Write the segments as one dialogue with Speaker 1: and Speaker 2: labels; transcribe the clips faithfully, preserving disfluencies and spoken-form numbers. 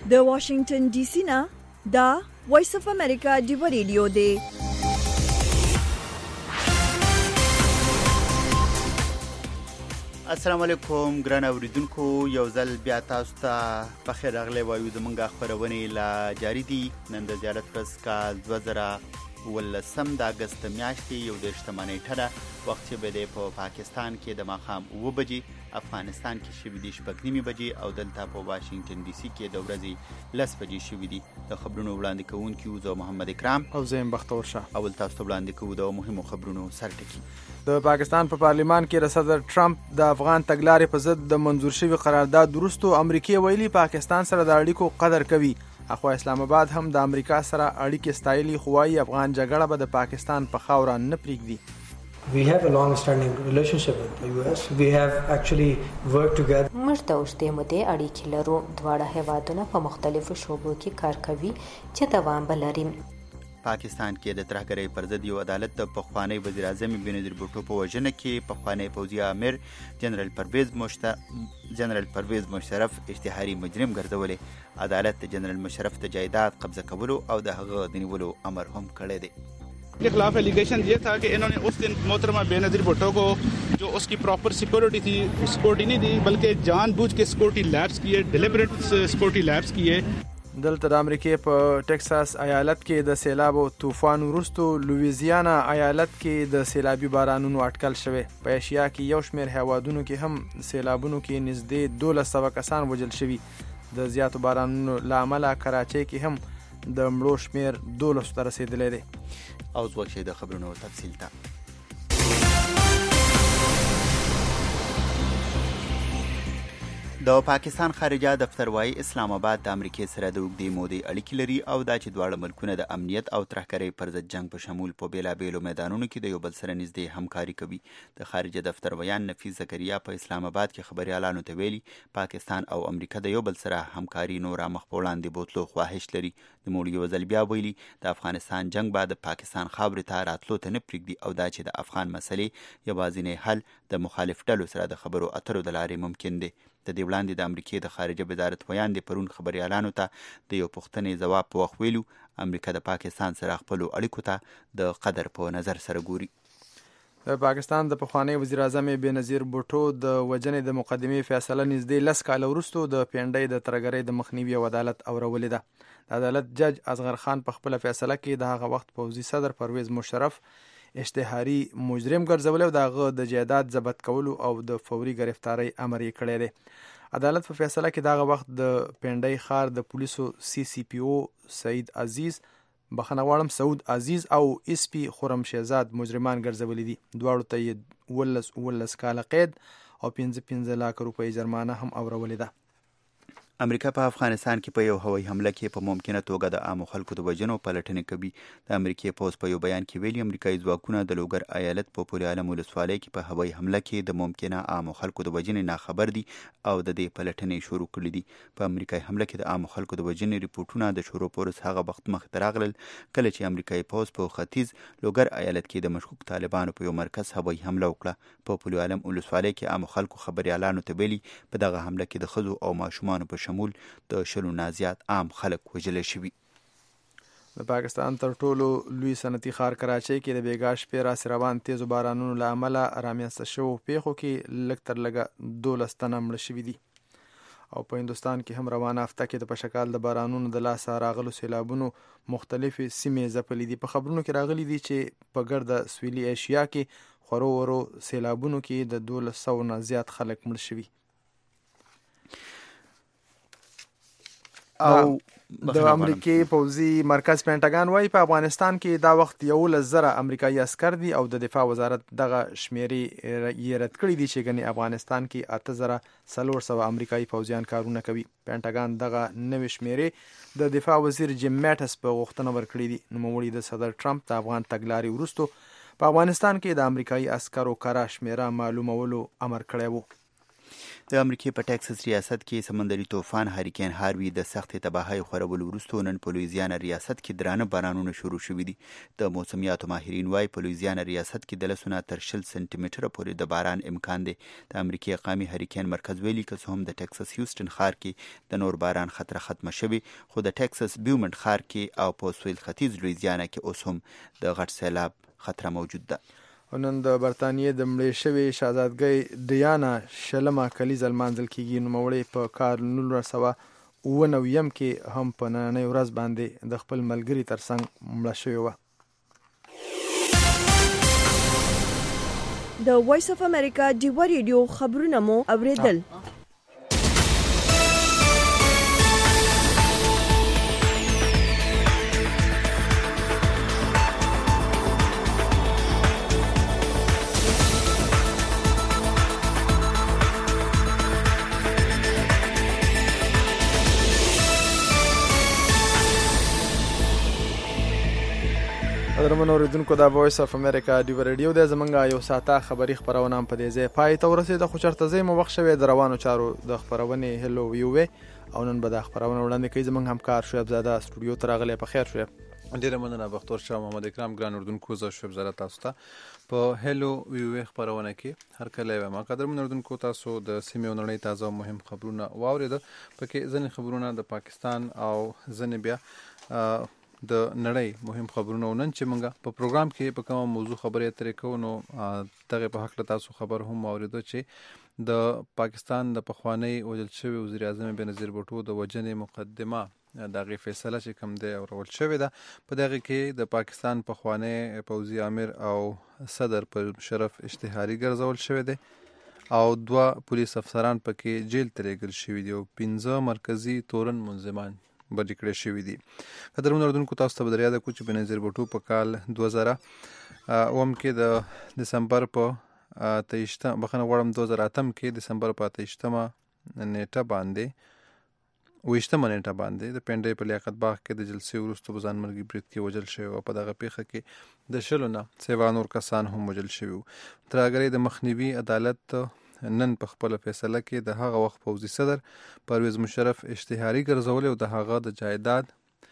Speaker 1: د واشنگټن ډي سي نه دا وایس اف امریکا دیو ریډیو دی.
Speaker 2: السلام علیکم ګران اوریدونکو، یو ځل بیا تاسو ته په خیر راغلی وایو. زمونږ خپرونې لا جاری دي. نن د زیارت ورځ کال دوه زره ولسم د اګست میاشتې یو دېرشمه نیټه ده. وخت چې به دی په پاکستان کې د ماښام اوه بجې، افغانستان کې شوي دي شپږ نیمې بجې، او دلته په واشنګټن ډي سي کې د ورځې لس بجې شوي دي. د خبرونو وړاندې کوونکي زه محمد اکرام
Speaker 3: او زه یم بختور شاه.
Speaker 2: اول تاسو ته وړاندې کوو د مهمو خبرونو سرټکي.
Speaker 3: د پاکستان په پارلیمان کې د صدر ټرمپ د افغان تګلارې په ضد د منظور شوي قرارداد وروسته امریکا ویلي پاکستان سره د اړیکو قدر کوي. اخوا اسلام آباد هم د امریکا سره اړیکې ستایلي، خو وايي افغان جګړه به د پاکستان په خاوره نه پرېږدي.
Speaker 4: We have a long-standing relationship with the U S. We have actually worked together.
Speaker 5: موږ د اوږدې مودې اړیکې لرو. دواړه هیوادونه په مختلفو شعبو کې کار کوي چې دوام به لري.
Speaker 2: پاکستان کې د ترهګرۍ پر ضد یو عدالت د پخوانی وزیر اعظم بېنظیر بوټو په وژنه کې پخوانی پوځي امیر جنرال پرویز مشت... جنرال پرویز مشرف اشتهاري مجرم ګرځولی. عدالت د جنرال مشرف د جایداد قبضه کولو او د هغه د نیولو امر هم کړی دی.
Speaker 6: के खिलाफ एलिगेशन ये था कि इन्होंने उस दिन मोहतरमा बेनज़ीर भुट्टो को जो उसकी प्रॉपर सिक्योरिटी थी, सिक्योरिटी नहीं दी बल्कि जानबूझ के सिक्योरिटी लैब्स किए, डिलिबरेट सिक्योरिटी लैब्स किए.
Speaker 3: دلته د امریکې په ټکساس ایالت کې د سیلاب او طوفان وروسته لویزیانا ایالت کې د سیلابي بارانونو اټکل شوی. په ایشیا کې یو شمېر هیوادونو کې هم سیلابونو کې نږدې دولس سوه کسان وژل شوي. د زیاتو بارانونو له امله کراچۍ کې هم د مړو شمېر دولسو ته رسېدلی دی.
Speaker 2: او ځوک شي د خبرونو تفصیل ته. د پاکستان خارجه دفتر وايي اسلام آباد د امریکای سره د اوږدې مودې اړیکې لري او دا چې دواړه ملکونه د امنیت او ترهګرۍ پر ضد جنګ په شمول په بېلابېلو میدانونو کې د یو بل سره نږدې همکاري کوي. د خارجه دفتر ویان نفیس زکریا په اسلام آباد کې خبریالانو ته ویلي پاکستان او امریکا د یو بل سره همکاري نوره مخ په وړاندې بوتلو خواهش لري. د موړ یو ځل بیا ویلي د افغانستان جنګ به د پاکستان خاورې ته راتلو ته نه پرېږدي او دا چې د افغان مسلې یوازینی حل د مخالف ډلو سره د خبرو اترو د لارې ممکن دی. د دې وړاندې د امریکې د خارجه وزارت ویان د پرون خبریالانو ته د یو پوښتنې ځواب په وخت ویلو امریکا د پاکستان سره خپلو اړیکو ته د قدر په نظر سره ګوري.
Speaker 3: د پاکستان د پخوانی وزیر اعظم بېنظیر بوټو د وژنې د مقدمې فیصله نږدې لس کاله وروسته د پینډۍ د ترهګرۍ د مخنیوي او عدالت اورولې ده. د عدالت جج اصغر خان په خپله فیصله کې د هغه وخت پوځي صدر پرویز مشرف اشتهاري مجرم ګرځولی او د هغه د جایداد ضبط کولو او د فوري گرفتارۍ امر یې کړی دی. عدالت په فیصله کې دغه وخت د پینډۍ ښار د پولیسو سی سی پی او سعید عزیز بخښنه غواړم سعود عزیز او اس پی خرم شهزاد مجرمان ګرځولي دي. دواړو ته یې اوولس اوولس کاله قید او پنځه پنځه لاکه روپۍ جرمانه هم اورولې ده.
Speaker 2: امریکا په افغانستان کې په یو هوایي حمله کې په ممکنه توګه د عامو خلکو د وژنو پلټنې کوي. د امریکې پوځ په یو بیان کې ویلي امریکایي ځواکونه د لوګر ایالت په پل عالم ولسوالۍ کې په هوایي حمله کې د ممکنه عامو خلکو د وژنې ناخبر دي او د دې پلټنې شروع کړي دي. په امریکایي حمله کې د عامو خلکو د وژنې ریپورټونه د شروع پر وروسته هغه وخت مخې ته راغلل کله چې امریکایي پوځ په ختیځ لوګر ایالت کې د مشکوک طالبانو په یو مرکز هوایي حمله وکړه. په پل عالم ولسوالۍ کې عامو خلکو خبریالانو ته ویلي په دغه حمله کې د ښځو او ماشومانو په شمول د شلو نه زیات عام خلک وژلی شوي.
Speaker 3: د پاکستان تر ټولو لوی صنعتي ښار کراچۍ کې د بېګا شپې راسې روان تیزو بارانونو له امله رامنځته شوو پیښو کې لږ تر لږه دولس تنه مړه شوي دي. او په هندوستان کې هم روانه هفته کې د پشکال د بارانونو د لاسه راغلو سیلابونو مختلفې سیمې ځپلي دي. په خبرونو کې راغلي دي چې په ګرده سویلي ایشیا کې خورو ورو سیلابونو کې د دولس سوو نه زیات خلک مړه شوي. او د امریکای پوځي مرکز پینټاګان وايي په افغانستان کې دا وخت یولس زره امریکایي عسکر دي او د دفاع وزارت دغه شمیرې یې رد کړي دي چې ګنې افغانستان کې اته زره څلور سوه امریکایي پوځیان کارونه کوي. پینټاګان دغه نوې شمیرې د دفاع وزیر جیم میټس په غوښتنه ورکړي دي. نوموړي د صدر ټرمپ د افغان تګلارې وروسته په افغانستان کې د امریکایي عسکرو کره شمیره معلومولو امر کړی و.
Speaker 2: د امریکې په ټکساس ریاست کې سمندري طوفان هریکین هاروی د سختې تباهۍ خورولو وروسته نن په لویزیانا ریاست کې درانه بارانونه شروع شوي دي. د موسمیاتو ماهرین وايي په لویزیانا ریاست کې د لسو نه تر شل سنټي متره پورې د باران امکان دی. د امریکې اقامي هریکین مرکز ویلي که څه هم د ټکساس هیوسټن ښار کې د نور باران خطر ختمه شوي، خو د ټکساس بیومنټ ښار کې او په سویل ختیځ لویزیانا کې اوس هم د غټ سیلاب خطر موجود ده.
Speaker 3: نن د برطانیې د مړې شوې شهزادګۍ ډیانا شلمه کلیزه لمانځل کیږي. نوموړې په کال نولس سوه اوه نویم کې هم په نننۍ ورځ باندې د خپل ملګري ترڅنګ مړه شوې وه.
Speaker 1: د وایس اف امریکا ډیوا ریډیو خبرونه مو اوریدل.
Speaker 3: قدرمن اوریدونکو د وایس اف امریکا ډیوا ریډیو د زمونږه یو ساعته خبری خبرونه په دې ځای پای ته ورسېده، خو چرته ځای مو وخت شوی د روانو چارو د خبرونې هلو ویو او نن به د خبرونه وړاندې کوي زمونږ همکار شعیب زاده سټوډیو ته راغلی. په خیر شعیب.
Speaker 7: ډیره مننه بختور شاه محمد اکرام. ګران اردوونکو زه شعیب زاده تاسو ته په هلو ویو خبرونه کې هر کله یم. قدرمن اردوونکو تاسو د سیمې او نړۍ تازه مهم خبرونه واورېده. پکې ځینې خبرونه د پاکستان او ځینې بیا د نړۍ مهم خبرونه. نن چې موږ په پروګرام کې په کومه موضوع خبرې اترې کوو نو دغه په حق تاسو خبر هم اوریدو چې د پاکستان د پخوانی وجل شوی وزیر اعظم بنظیر بوټو د وجنې مقدمه دغه فیصله چې کوم دی اورول شوې ده. په دغه کې د پاکستان پخوانی پوځي امیر او صدر پر شرف اشتهاري ګرځول شوی دی او دوه پولیس افسران پکې جیل ته لېږل شوي دي او پنځه مرکزي تورن منظمان بری کړی شوي دي. قدرمن اردوونکو تاسو ته به در یاده کړو چې بنظیر بوټو په کال دوه زره اوم کې د دسمبر په اتهشتم بخښنه غواړم دوه زره اتم کې دسمبر په اتهشتمه نیټه باندې اویشتمه نیټه باندې د پنډۍ په لیاقت باغ کې د جلسې وروسته په ځانمرګي برید کې وژل شوی او په دغه پیښه کې د شلو نه سیوا نور کسان هم وژل شوي وو. ترهګرۍ د مخنیوي عدالت نن په خپل فیصله کې د هغه وخت پوځي صدر پرویز مشرف اشتهاري ګرځولې او د هغه د جایداد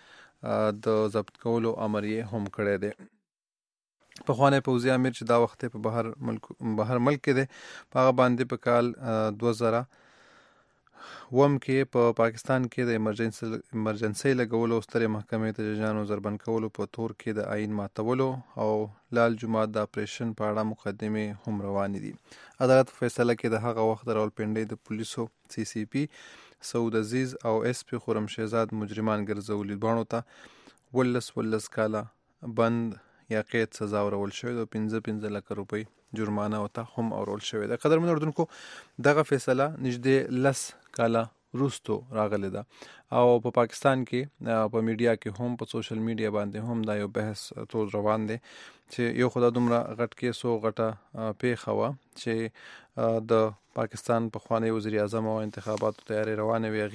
Speaker 7: د ضبط کولو امر یې هم کړی دی. پخوانی پوځي امیر چې دا وخت په بهر ملک بهر ملک کې دی په هغه باندې په کال دوه زره اوم کې په پا پاکستان کې د ایمرجنسي ایمرجنسي لګولو او سترې محکمې ته ججانو ضربن کولو په تور کې د آئین ماتولو او لال جماعت د اپریشن په اړه مقدمې هم روانې دي. عدالت فیصله کې د هغه وخت د راولپنډۍ د پولیسو سی سی پی سعود عزیز او ایس پی خرم شهزاد مجرمان ګرځولي. دواړو ته ولس ولس کاله بند یا قید سزا ورول شوې ده او پنځه پنځه لکه روپۍ جرمانه ورته هم اورول شوې ده. قدرمن اردوونکو دغه فیصله نږدې لس کاله وروستو راغلی ده او په پا پاکستان کې په میډیا کې هم په سوشل میډیا باندې هم دا یو بحث تود روان دی چې یو خدای دومره غټ کیس او غټه پیښه وه چې د پاکستان پخوانی وزیر اعظم او انتخاباتو تیاری روانه وي.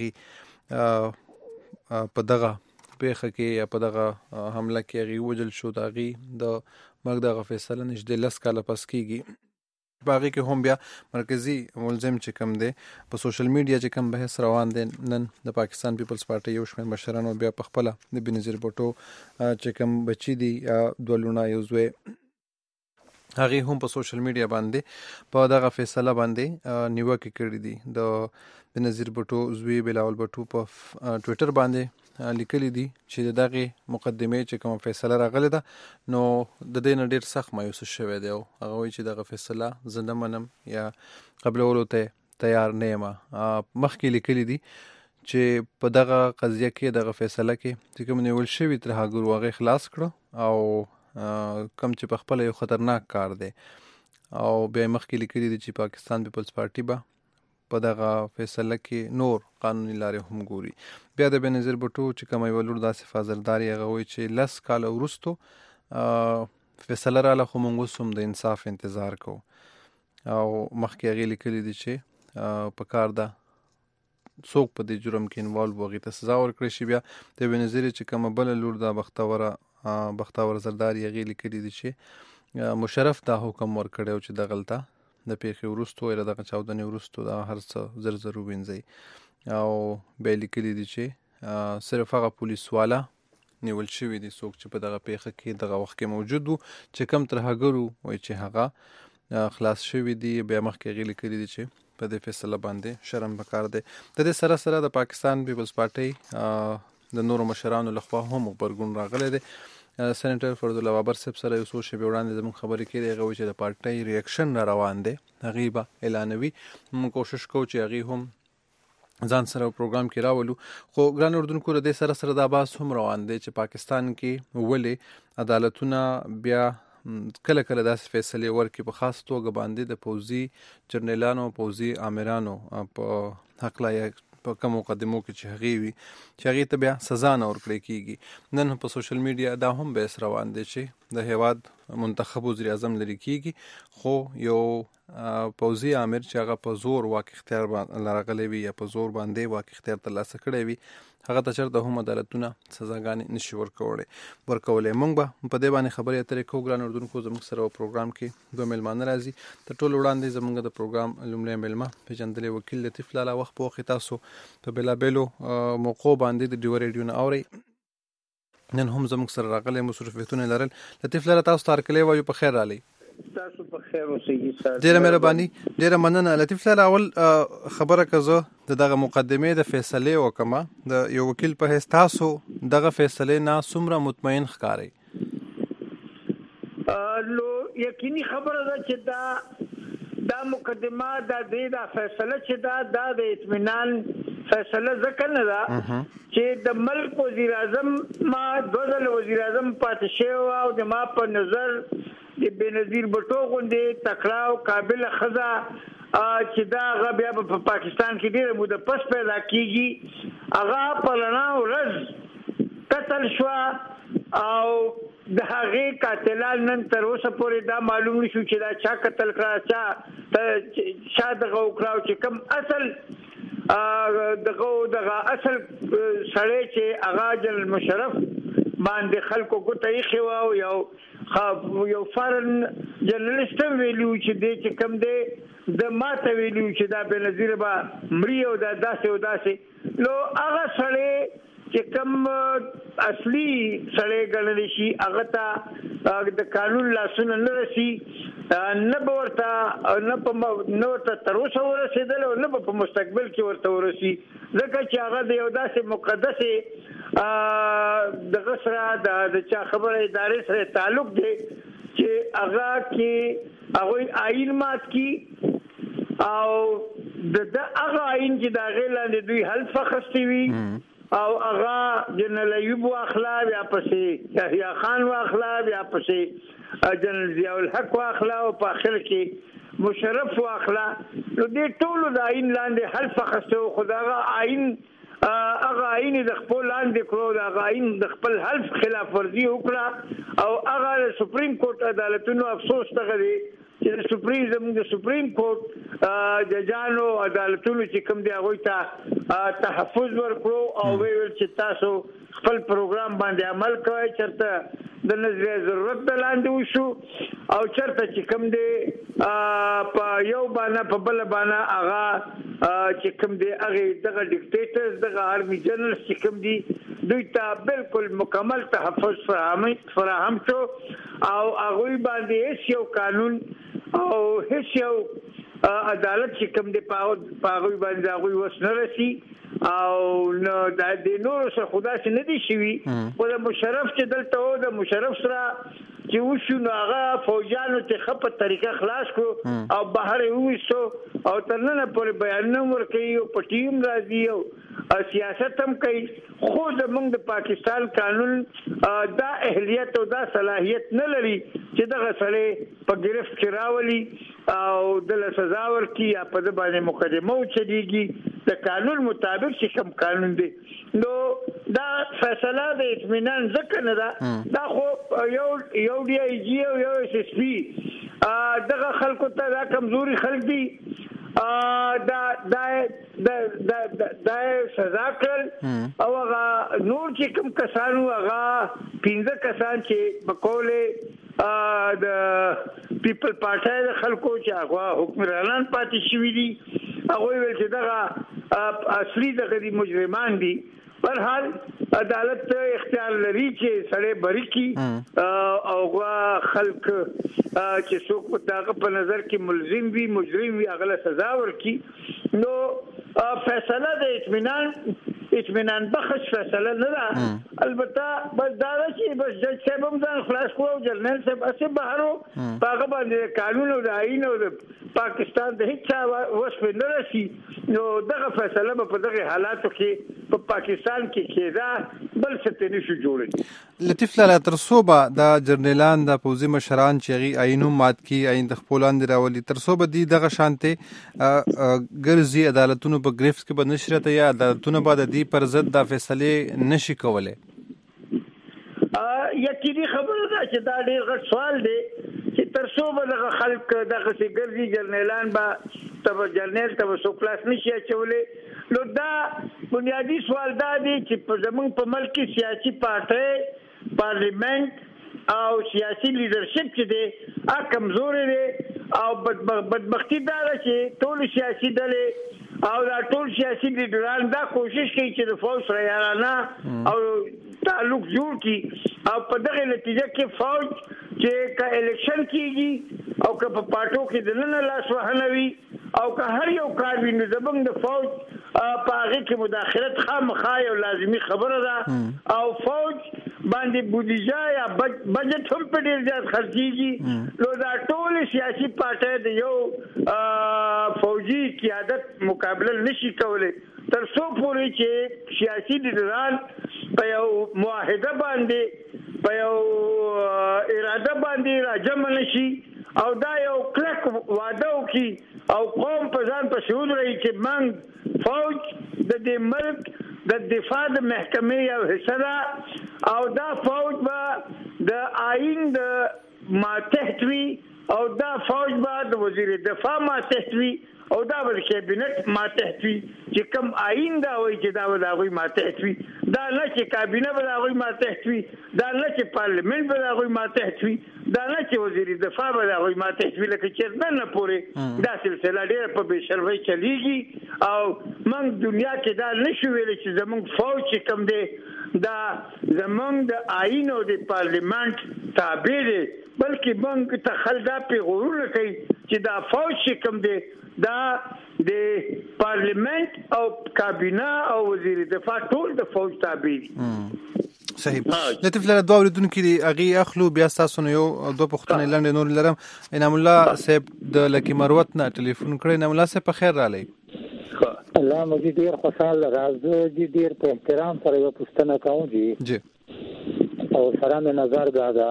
Speaker 7: هغې په دغه پیښه کې یا په دغه حمله کې هغې وژل شو. د هغې د مرګ دغه فیصله نږدې لس کاله پس کېږي. په هغې کې هم بیا مرکزي ملزم چې کوم دی په سوشل میډیا چې کوم بحث روان دی نن د پاکستان پیپلز پارټۍ یو شمېر مشرانو بیا په خپله د بنظیر بوټو چې کوم بچي دي دوه لوڼه یو زوی هغې هم په سوشل میډیا باندې په دغه فیصله باندې نیوکې کړي دي. د بنظیر بوټو زوی بلاول بوټو په ټویټر باندې لیکلي دي چې د دغې مقدمې چې کومه فیصله راغلې ده نو د دې نه ډېر سخت مایوسه شوی دی او هغه وایي چې دغه فیصله زه نه منم یا قبلولو ته تیار نه یم. مخکې لیکلي دي چې په دغه قضیه کې دغه فیصله کې چې کوم نیول شوي ترهګر و هغې خلاص کړه او کم چې په خپله یو خطرناک کار دی او بیا مخکې لیکلي دي چې پاکستان پیپلز پارټي به په دغه فیصله کې نور قانوني لارې هم ګوري. بیا د بنظیر بوټو چې کومه یوه لور داسې فاضلداري هغه وایي چې لس کاله وروستو فیصله راله خو موږ اوس هم د انصاف انتظار کوو او مخکې هغې لیکلي دي چې په کار ده څوک په دې جرم کې انوالو هغې ته سزا ورکړی شي. بیا د بنظیر چې کومه بله لور ده بختوره بختاور زرداري هغې لیکلي دي چې مشرف دا حکم ورکړی و چې دغلته د پیښې وروسته یا دغه چاودنې وروسته دا هر څه زر زر ووینځئ او بیا لیکلي دي چې صرف هغه پولیس والا نیول شوي دي څوک چې په دغه پیښه کې دغه وخت کې موجود وو چې کم ترهګر وو وایي چې هغه خلاص شوي دي. بیا مخکې هغې لیکلي دي چې په دې فیصله باندې شرم پکار دی. د دې سره سره د پاکستان پیپلز پارټۍ د نورو مشرانو لخوا هم غبرګون راغلی دی. سېنیټر فرضالله بابر صاحب سره یو څو شېبې وړاندې زموږ خبرې کېدې، هغه وایي چې د پارټۍ ریاکشن را روان دی، هغې به اعلانوي. موږ کوشش کوو چې هغې هم ځان سره پروګرام کې راولو. خو ګران اردوونکو د دې سره سره دا بحث هم روان دی چې پاکستان کې ولې عدالتونه بیا کله کله داسې فیصلې ورکړي په خاص توګه باندې د پوځي جرنیلانو پوځي آمرانو په هکله یا په کوم مقدمو کې چې هغې وي چې هغې ته بیا سزا نه ورکړی کېږي. نن په سوشل میډیا دا هم بحث روان دی چې د هیواد منتخب وزیر اعظم لري کېږي، خو یو پوځي امر چې هغه په زور واک اختیار راغلی وي یا په زور باندې واک اختیار ترلاسه کړی وي، هغه ته چېرته هم عدالتونه سزاګانې نشي ورکولی ورکولی موږ به په دې باندې خبرې اترې کوو. ګران اردوونکو زموږ سره پروګرام کې دوه میلمانه راځي. تر ټولو وړاندې زموږ د پروګرام لومړی میلمه پېژندلی وکیل لطیف لالا، وخت په وخت تاسو په بېلابېلو موقعو باندې د ډیوه ریډیو نه اورئ. نن هم زموږ سره راغلی مصروفیتونه لرل. لطیف لالا تاسو ته هرکلی وایو، په خیر راغلی.
Speaker 8: تاسو په خیر اوسئ.
Speaker 7: ډېره مهرباني، ډېره مننه. لطیف لالا اول خبره که زه د دغه مقدمې د فیصلې وکړم، د یو وکیل په حیث تاسو دغه فیصلې نه څومره مطمئن ښکارئ؟
Speaker 8: نو یقیني خبره ده چې دا دا مقدمه دا دې دا فیصله چې دا دا د اطمینان فیصله ځکه نه ده چې د ملک وزیر اعظم ما دوه ځله وزیر اعظم پاتې شوی او د ما په نظر د بېنظیر بټو غوندې تکړه او قابله ښځه چې دا هغه بیا په پاکستان کې ډېره موده پس پیدا کېږي، هغه په رڼا ورځ قتل شوه او د هغې قاتلان نن تر اوسه پورې دا معلوم نه شو چې دا چا قتل کړه، چا چا دغه وکړه او چې کوم اصل دغه دغه اصل سړی چې هغه جنرال مشرف باندې خلکو ګوته ایښې وه او یو یو فارن جرنلسټ هم ویلي و چې دی چې کوم دی د ما ته ویلي و چې دا بېنظیره به مري او دا داسې او داسې. نو هغه سړی چې کوم اصلي سړی ګڼلی شي هغه ته د قانون لاسونه نه رسي، نه به ورته نه په نه ورته تر اوسه ورسېدل او نه به په مستقبل کې ورته ورسي، ځکه چې هغه د یو داسې مقدسې دغه سره د چا خبره ادارې سره تعلق دی چې هغه کې هغوی آئین مات کی او د هغه آئین چې د هغې لاندې دوی حلف اخیستی وي او هغه جنرال ایوب واخله، بیا پسې یحیی خان واخله، بیا پسې جنرال ضیاء الحق واخله او په آخر کې مشرف واخله. نو دې ټولو د آئین لاندې حلف اخیستی و، خو د هغه آئین هغه آئین د خپل لاندې کړو، د هغه آئین د خپل حلف خلاف ورزي وکړه او هغه د سپریم کورټ عدالتونو افسوس دغه دی چې د سپریم زموږ د سپریم کورټ ججانو عدالتونو چې کوم دی هغوی ته تحفظ ورکړو او ویل چې تاسو خپل پروګرام باندې عمل کوئ، چېرته د نظریه ضرورت د لاندې وشو او چېرته چې کوم دی په یو باندې په بله باندې هغه چې کوم دی هغې دغه ډیکټیټرز دغه آرمي جنرلز چې کوم دي دوی ته بالکل مکمل تحفظ فراهم شو او هغوی باندې هیڅ یو قانون او هیڅ یو عدالت چې کوم دی په هغوی باندې هغوی وس نه رسي او نو د نورو سره خو داسې نه دي شوي، خو د مشرف چې دلته و د مشرف سره چې وشو نو هغه فوجیانو ته ښه په طریقه خلاص کړو او بهر یې وویستو او تر ننه پورې بیانونه هم ورکوي او په ټي وي هم راځي او سیاست هم کوي، خو زموږ د پاکستان قانون دا اهلیت او دا صلاحیت نه لري چې دغه سړی په ګرفت کې راولي او دله سزا ورکړي یا په ده باندې مقدمه وچلېږي د قانون مطابق چې کوم قانون دی. نو دا فیصله د اطمینان ځکه نه ده، دا خو یو یو ډي آی جي او یو ایس ایس پي دغه خلکو ته دا کمزوري خلک دي دا دا دا سزا کړل او هغه نور چې کوم کسانو هغه پنځه کسان چې په قول د پیپل پارټي د خلکو چې هغه حکمرانان پاتې شوي دي هغه ویل چې دغه اصلي دغه مجرمان دي. پر حال عدالت اختیار لري چې سړی بری کی او خلک چې څوک په دغه په نظر کې ملزم وي مجرم وي هغه سزا ورکړي. نو فیصله د اطمینان اطمینان بخش فیصله نه ده. البته بس دا چې بس جج صاحب هم ځان خلاص کړو جنرال صاحب اسه بهرو هغه باندې قانون او د آئین او د پاکستان د هیڅ وصف نه راشي. نو دغه فیصله په دغه حالاتو کې په پاکستان کې کېده بل څه ته نشو جوړېږي.
Speaker 7: لطیف لاله تر څو به د جرنیلان د پوځي مشران چې هغې آئین هم مات کي آئین د خپلو لاندې راولي تر څو به دي دغه شانتې ګرځي عدالتونو په ګرفت کې به نشي راته یا عدالتونه به د دې پر ضد دا فیصلې نشي کولی؟
Speaker 8: یقیني خبره ده چې دا ډېر غټ سوال دی چې تر څو به دغه خلک دغسې ګرځي جرنیلان به ته جرنیل ته څوک لاس نشي اچولی. نو دا بنیادي سوال دا دی چې زموږ په ملک کې سیاسي پارټۍ پارلیمنت او سیاسي لیډرشپ چې دی هغه کمزوري دی او بدبختي دا ده چې ټول سیاسي ډلې او دا ټول سیاسي لیډران دا کوشش کوي چې د فوج سره یارانه او تعلق جوړ کړي او په دغه نتیجه کې فوج چې که الیکشن کیږي او که په پارټو کې د نن لاس وهنه وي او که هر یو کار وي نو زموږ د فوج په هغې کې مداخلت خامخا یو لازمي خبره ده او فوج باندې بودیجه یا بجټ هم په ډېر زیات خرڅېږي. نو دا ټول سیاسي پارټۍ د یو فوجي قیادت مقابله نشي کولی تر څو پورې چې سیاسي لیډران په یو معاهده باندې په یو اراده باندې راجمع نشي او دا یو کلک واده وکړي او قوم په ځان په شعور رهي چې موږ فوج د دې ملک د دفاع د محکمې یو حصه ده او دا فوج به د آئین د ماتحت وي او دا فوج به د وزیر دفاع ماتحت وي او دا به د کابینټ ماتحت وي چې کوم آئین دا وایي چې دا به د هغوی ماتحت وي. دا نه چې کابینه به د هغوی ماتحت وي دا نه چې پارلیمنت به د هغوی ماتحت وي دا نه چې وزیر دفاع به د هغوی ماتحت وي لکه چې نن نه پورې دا سلسله ډېره په بې شرفۍ چلیږي او موږ دنیا کې دا نشو ویلی چې زموږ فوج چې کوم دی دا زموږ د آئین او د پارلیمنت تابع دی بلکې موږ ته خلک دا پیغورونه کوي چې دا فوج چې کوم دی دا د پارلیمنت او کابینه او وزیر دفاع ټول د فوج تابع دي.
Speaker 7: صحیح. لطیف لاله دوه اورېدونکي دي هغې اخلو بیا ستاسو نه یو دوه پوښتنې لنډې نورې لرم. انعام الله صاحب د لکي مروت نه ټلیفون کړی. انعام الله صاحب په خیر راغلی.
Speaker 9: الله مو ډېر خوشحاله راځه جی ډېر په احترام سره یوه پوښتنه کوم جی
Speaker 7: جی
Speaker 9: او سره مې نظر دا ده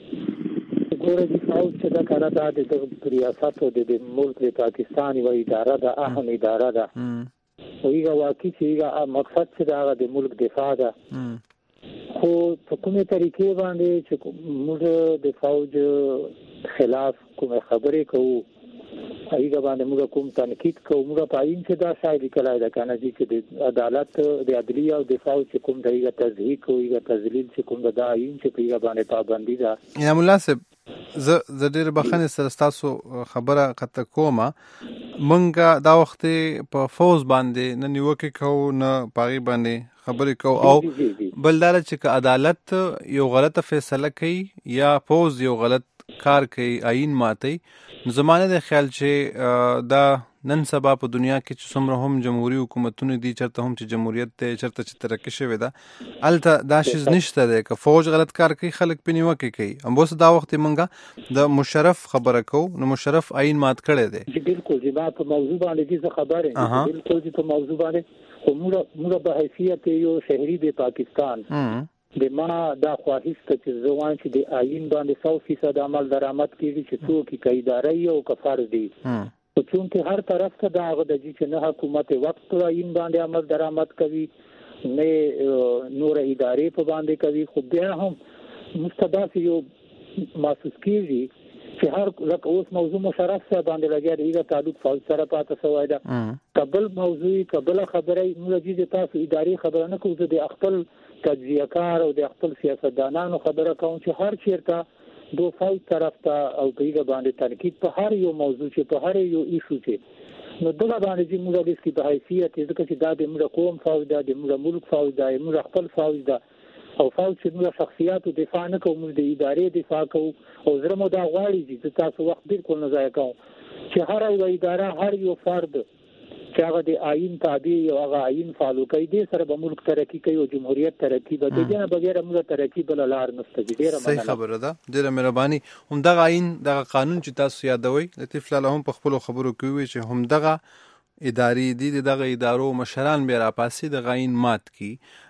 Speaker 9: ګوره جی فوج چې ده که نه دا د ریاست او د ملک د پاکستان یوه اداره ده اهم اداره ده خو هغه واقعي چې هغه مقصد چې ده هغه د ملک دفاع ده خو په کومې طریقې باندې چې موږ د فوج خلاف کومې خبرې کوو هغه باندې موږ کوم تنقید کوو موږ په آئین کې دا شاید لیکلی ده که نه چې د عدالت د عدلیه او دفاع چې کوم د هغه تضحیق او هغه تذلیل چې کوم د آئین چې په هغه باندې پابندي ده.
Speaker 7: انعام الله صاحب زه زه ډېر بخښنې سره ستاسو خبره قطع کومه. موږ دا وخت په فوز باندې نه نیوکې کوو نه په هغې باندې خبرې کوو او بل دا چې که عدالت یو غلطه فیصله کوي یا فوز یو غلط کار کوي آئین ماتوي نو زما نه دی خیال چې دا نن سبا په دنیا کې چې څومره هم جمهوري حکومتونه دي چېرته هم چې جمهوریت دی چېرته چې ترقي شوې ده هلته دا شیز نشته دی که فوج غلط کار کوي خلک پرې نیوکې کوي. همبوس دا وخت موږ د مشرف خبره کوو نو مشرف آئین مات کړی دی.
Speaker 9: بلکل جی ما په موضوع باندې دې زه خبر یم بلکل جی په موضوع باندې خو موږ به حیثیت یو شهري د پاکستان د ما دا خواهش ته چې زه وایم چې د آئین باندې سو فیصد عمل درآمد کېږي چې څوک یې که اداره وي او که فرد وي خو چونکې هر طرف ته دا هغه ده چې نه حکومت وقت په آئین باندې عمل درآمد کوي نه نور ادارې په باندې کوي خو بیا هم موږ ته داسې یو محسوس کېږي چې هر لکه اوس موضوع مشرف صاحب باندې لګیا دی هغه تعلق فوج سره پاته شوی ده که بل موضوع که بله خبره موږ جي د تاسو ادارې خبره نه کوو زه د خپل تجزیه کار او د خپل سیاستدانانو خبره کوم چې هر چېرته دو فوج طرف ته او پیګه باندې تنقید په هر یو موضوع چې په هر یو ایشو چې نو دغه باندې چې موږ د سکی په حیثیت ځکه چې دا د موږ قوم فوج دا د موږ ملک فوج دا موږ خپل فوج دا او فوج چې موږ شخصیاتو دفاع نه کوو موږ د ادارې دفاع کوو او زه مو دا غواړي چې تاسو وخت بالکل نه ضایع کوم چې هر یو اداره هر یو فرد چې هغه د آئین تابع او هغه آئین فالو کوي د سره به ملک ترقی کوي او جمهوریت ترقی به د دې نه بغیر موږ ترقی بل لار نشته ډیره
Speaker 7: صحیح خبره ده ډیره مهرباني هم دغه آئین دغه قانون چې تاسو یادوي لطیف لاله هم په خپل خبرو کې وی چې هم دغه اداري دي دغه ادارو مشران به راپاسي د آئین مات کی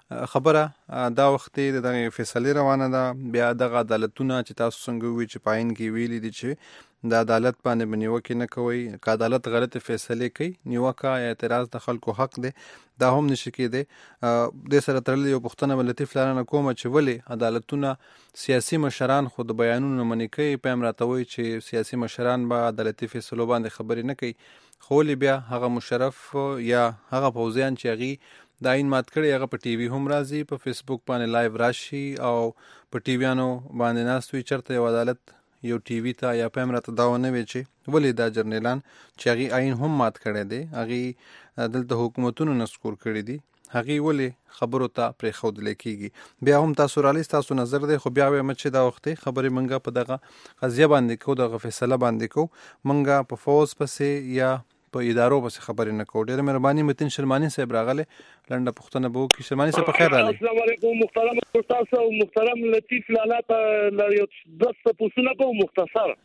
Speaker 7: خبره دا وخت د دغه فیصله روانه ده بیا دغه عدالتونه چې تاسو څنګه وی چې پاین کې ویلي دي چې د عدالت باندې بنیوکې نه کوي که عدالت غلط فیصله کوي نیوکه یا اعتراض د خلکو حق دی دا هم نشي کېدی د سره تړلې یو پوښتنه به لطیف لارنه کومه چې ولې عدالتونه سیاسي مشران خو د بیانونو منې کوي پیم راته وایي چې سیاسي مشران به عدالتي فیصلو باندې خبرې نه کوي خو ولې بیا هغه مشرف یا هغه پوځیان چې هغې د آئین مات کړی هغه په ټي وي هم راځي په فیسبوک باندې لایو راشي او په ټي ویانو باندې ناست وي چېرته یو عدالت یو ټي وي ته یا پیم راته دا ونه وی چې ولې دا جرنیلان چې هغې آئین هم مات کړی دی هغې دلته حکومتونو نسکور کړي دي هغې ولې خبرو ته پرېښودلی کېږي بیا هم تاسو رالی ستاسو نظر دی خو بیا وایم چې دا وختې خبرې موږ په دغه قضیه باندې کوو دغه فیصله باندې کوو موږ په فوز پسې یا په ادارو پسې خبرې نه کوو ډېره مهرباني متین شرماني صاحب راغلی لنډه پوښتنه به وکړي شرماني صاحب په خیر راغلی
Speaker 10: السلام علیکم محترم استاد او محترم لطیف لالا ته یو دس تپوسونه کوم مختصر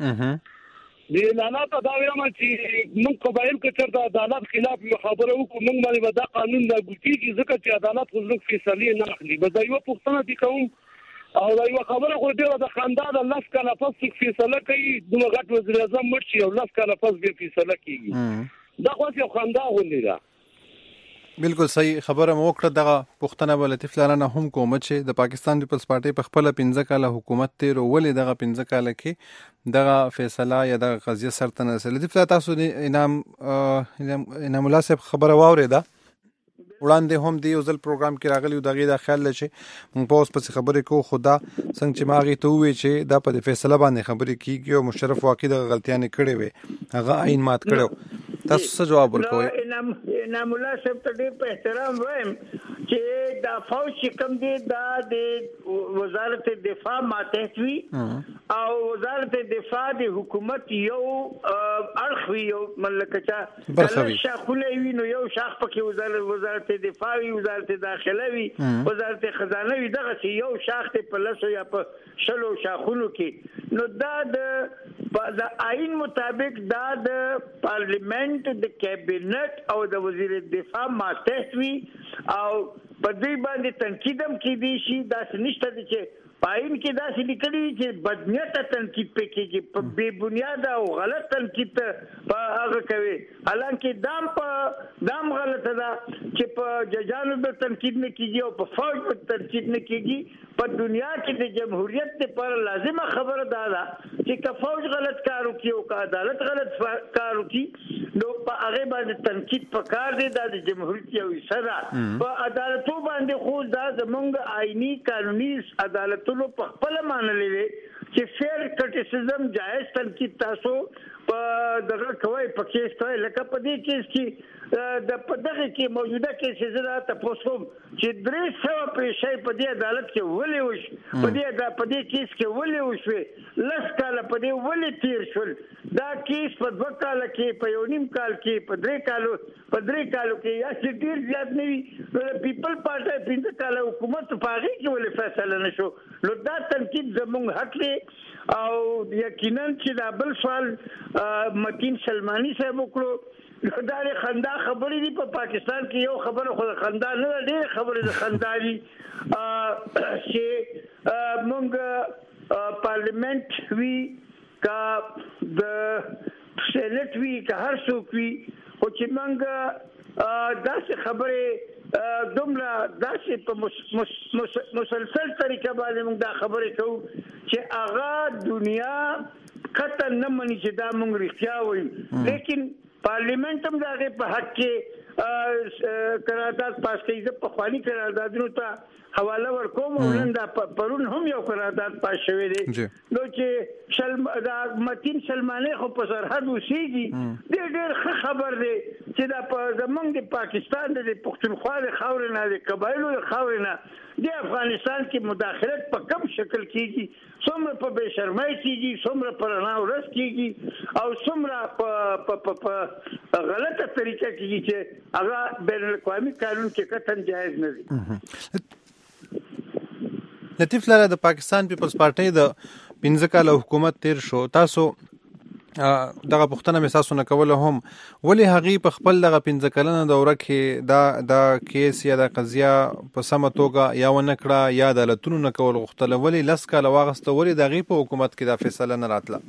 Speaker 10: د اعلانات دا وایم چې موږ قبایل کې چېرته عدالت خلاف یو خبره وکړو موږ باندې به دا قانون لاګو کېږي ځکه چې عدالت خو زموږ فیصلې نه اخلي به دا یوه پوښتنه دې کوم او دا یوه خبره خو ډېره د خندا ده لس کاله پس څوک فیصله کوي دومره غټ وزیر اعظم مړ شي او لس کاله پس بیا فیصله کېږي دا خو یو خندا غوندې ده
Speaker 7: بالکل صحیح خبره مو وکړه دغه پوښتنه به لطیف لارانه هم کوم چې د پاکستان پیپلز پارټۍ په خپله پنځه کاله حکومت تېر ولې دغه پنځه کاله کې دغه فیصله یا دغه قضیه سرته نه رسېدله لطیف لا تاسو انعام انعام الله صاحب خبره واورېده وړاندې هم دی یو ځل پروګرام کې راغلی و د هغې دا خیال دی چې موږ په اوس پسې خبرې کوو خو دا څنګه چې ما هغې ته وویل چې دا په دې فیصله باندې خبرې کېږي او مشرف واقع دغه غلطیانې کړې وې هغه آئین مات کړی تاسو څه جواب ورکوئ
Speaker 8: انعام الله صاحب ته ډېر په احترام وایم چې دا فوج چې کوم دی دا د وزارت دفاع ماتحت وي او وزارت دفاع د حکومت یو اړخ وي یو ملکه چا شاخونه وي نو یو شاخ پکې وزارت وزارت دفاع وي وزارت داخله وي وزارت خزانه وي دغه یو شاخ ته په لسو یا په شلو شاخونو کې نو دا د د آئین مطابق دا د پارلیمنت د کابینټ او د وزیر دفاع ماتحت وي او په دې باندې تنقید هم کېدی شي داسې نشته چې پاین کې داسې لیکلي چې بدنیته تنقید پې کېږي په بې بنیاده او غلط تنقید په هغه کوي حالانکه دام په دام غلطه ده چې په ججانو به تنقید نه کېږي او په فوج به تنقید نه کېږي په دنیا کې د جمهوریت لپاره لازمه خبره دا ده چې که فوج غلط کار وکړي او که عدالت غلط کار وکړي نو په هغې باندې تنقید پکار دی دا د جمهوریت یو حصه ده په عدالتو باندې خو دا زمونږ آئیني قانوني عدالت ټولو په خپله منلې وې چې فیر کرټیسزم جایز تنقید تاسو په دغه کوئ په کیس کوئ لکه په دې کیس کې د په دغه کې موجوده کیس زه دا تپوس کوم چې درې سوه پیسې په دې عدالت کې ولې وشي په دې په دې کیس کې ولې وشوې لس کاله په دې ولې تیر شول دا کیس په دوه کاله کې په یو نیم کال کې په درې کالو په درې کالو کې یا چې ډېر زیات نه وي نو د پیپل پارټۍ پنځه کاله حکومت په هغې کې ولې فیصله نه شو نو دا تنقید زموږ حق دی او یقینا چې دا بل سوال متین سلماني صاحب وکړو دا د خندا خبرې دي په پاکستان کې یو خبره خو د خندا نه ده ډېرې خبرې د خندا دي چې موږ پارلیمنت وي که د سینټ وي که هر څوک وي خو چې موږ داسې خبرې دومره داسې په مسلسل طریقه باندې موږ دا خبرې کوو چې هغه دنیا قطعا نه مني چې دا موږ رښتیا وایو لیکن پارلیمنت هم د هغې په حق کې قرارداد پاس کوي زه په خواني قراردادونو ته حواله ورکوم نن دا پرون هم یو قرارداد پاس شوی دی نو چې شل دا متین سلمانه خو په سرحد اوسېږي ډېر ډېر خبر دی چې دا په زمونږ د پاکستان د پښتونخوا د خاورې نه د قبایلو د خاورې نه د افغانستان کې مداخلت په کم شکل کیږي څومره په بې شرمۍ کیږي څومره په رڼا ورځ کیږي او څومره په په غلطه طریقه کیږي چې هغه بین الاقوامي قانون کې قطعا جایز نه دي.
Speaker 7: لطیف لاله د پاکستان پیپلز پارټۍ د پنځه کاله حکومت تیر شو تاسو دغه پښتنه مې تاسو نه کوله هم ولې هغې په خپل دغه پنځه کلنه دوره کې دا د کیس یا د قضیه په سمه توګه یا ونه کړه یا عدالتونو نه کول غوښتله ولې لس کاله واخیسته ولې د هغې په حکومت کې دا فیصله نه راتله؟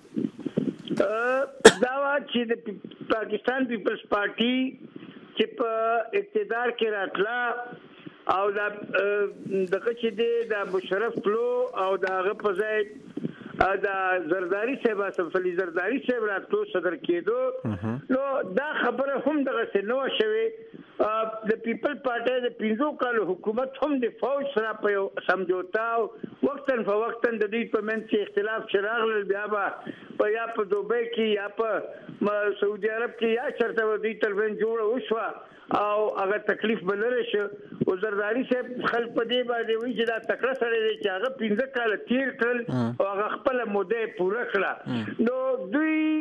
Speaker 8: دا وه چې د پاکستان پیپلز پارټي چې په اقتدار کې راتله او دا دغه چې دی د مشرف پلو او د هغه په ځای دا زرداری صاحب اسف علي زرداری صاحب راتلو صدر کېدو نو دا خبره هم دغه څه نه شوې د پیپل پارټي د پنځو کالو حکومت هم د فوج سره په یو سمجوتا وختن فوختن د دې په منځ کې اختلاف شراغل بیا په یا په دوبۍ کې یا په سعودي عرب کې یا چرته ودی تربن جوړ وشو او هغه تکلیف بلره شو او زرداری صاحب خلک په دې باندې وی چې دا تکړه سره دی چې هغه پنځه کال تیر کړل او هغه خپل موده پوره کړه نو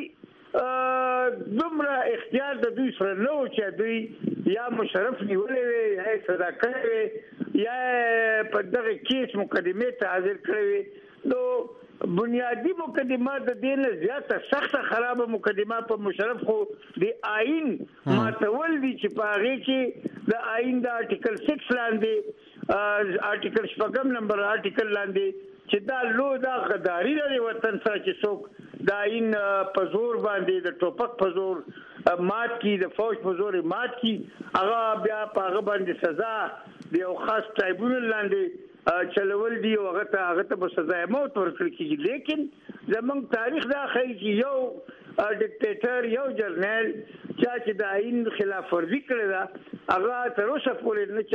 Speaker 8: دوی دومره اختیار د دوی سره نه و چې دوی یا مشرف نیولې وي یا صدا کړې وي یا په دغه کیس مقدمه ته حاضر کړې وي نو بنیادی مقدمه د دین زیاته سخت خراب مقدمه په مشرف خو د آئین ماتول دي چې په هغه کې د آئین د آرټیکل سکس لاندې آرټیکل شپږم نمبر آرټیکل لاندې چې دا لو دا غداری لري وطن سره چې څوک د آئین په زور باندې د ټوپک په زور مات کی د فوج په زور مات کی هغه بیا په هغه باندې سزا د یو خاص ټریبیونل لاندې چلول دی او هغه ته هغه ته سزا موت ورکړل کیږي لیکن زمونږ تاریخ دا ښیي چې یو ډیکټیټر یو جرنیل چې د آئین خلاف ورزي کړې ده هغه تر اوسه پورې نه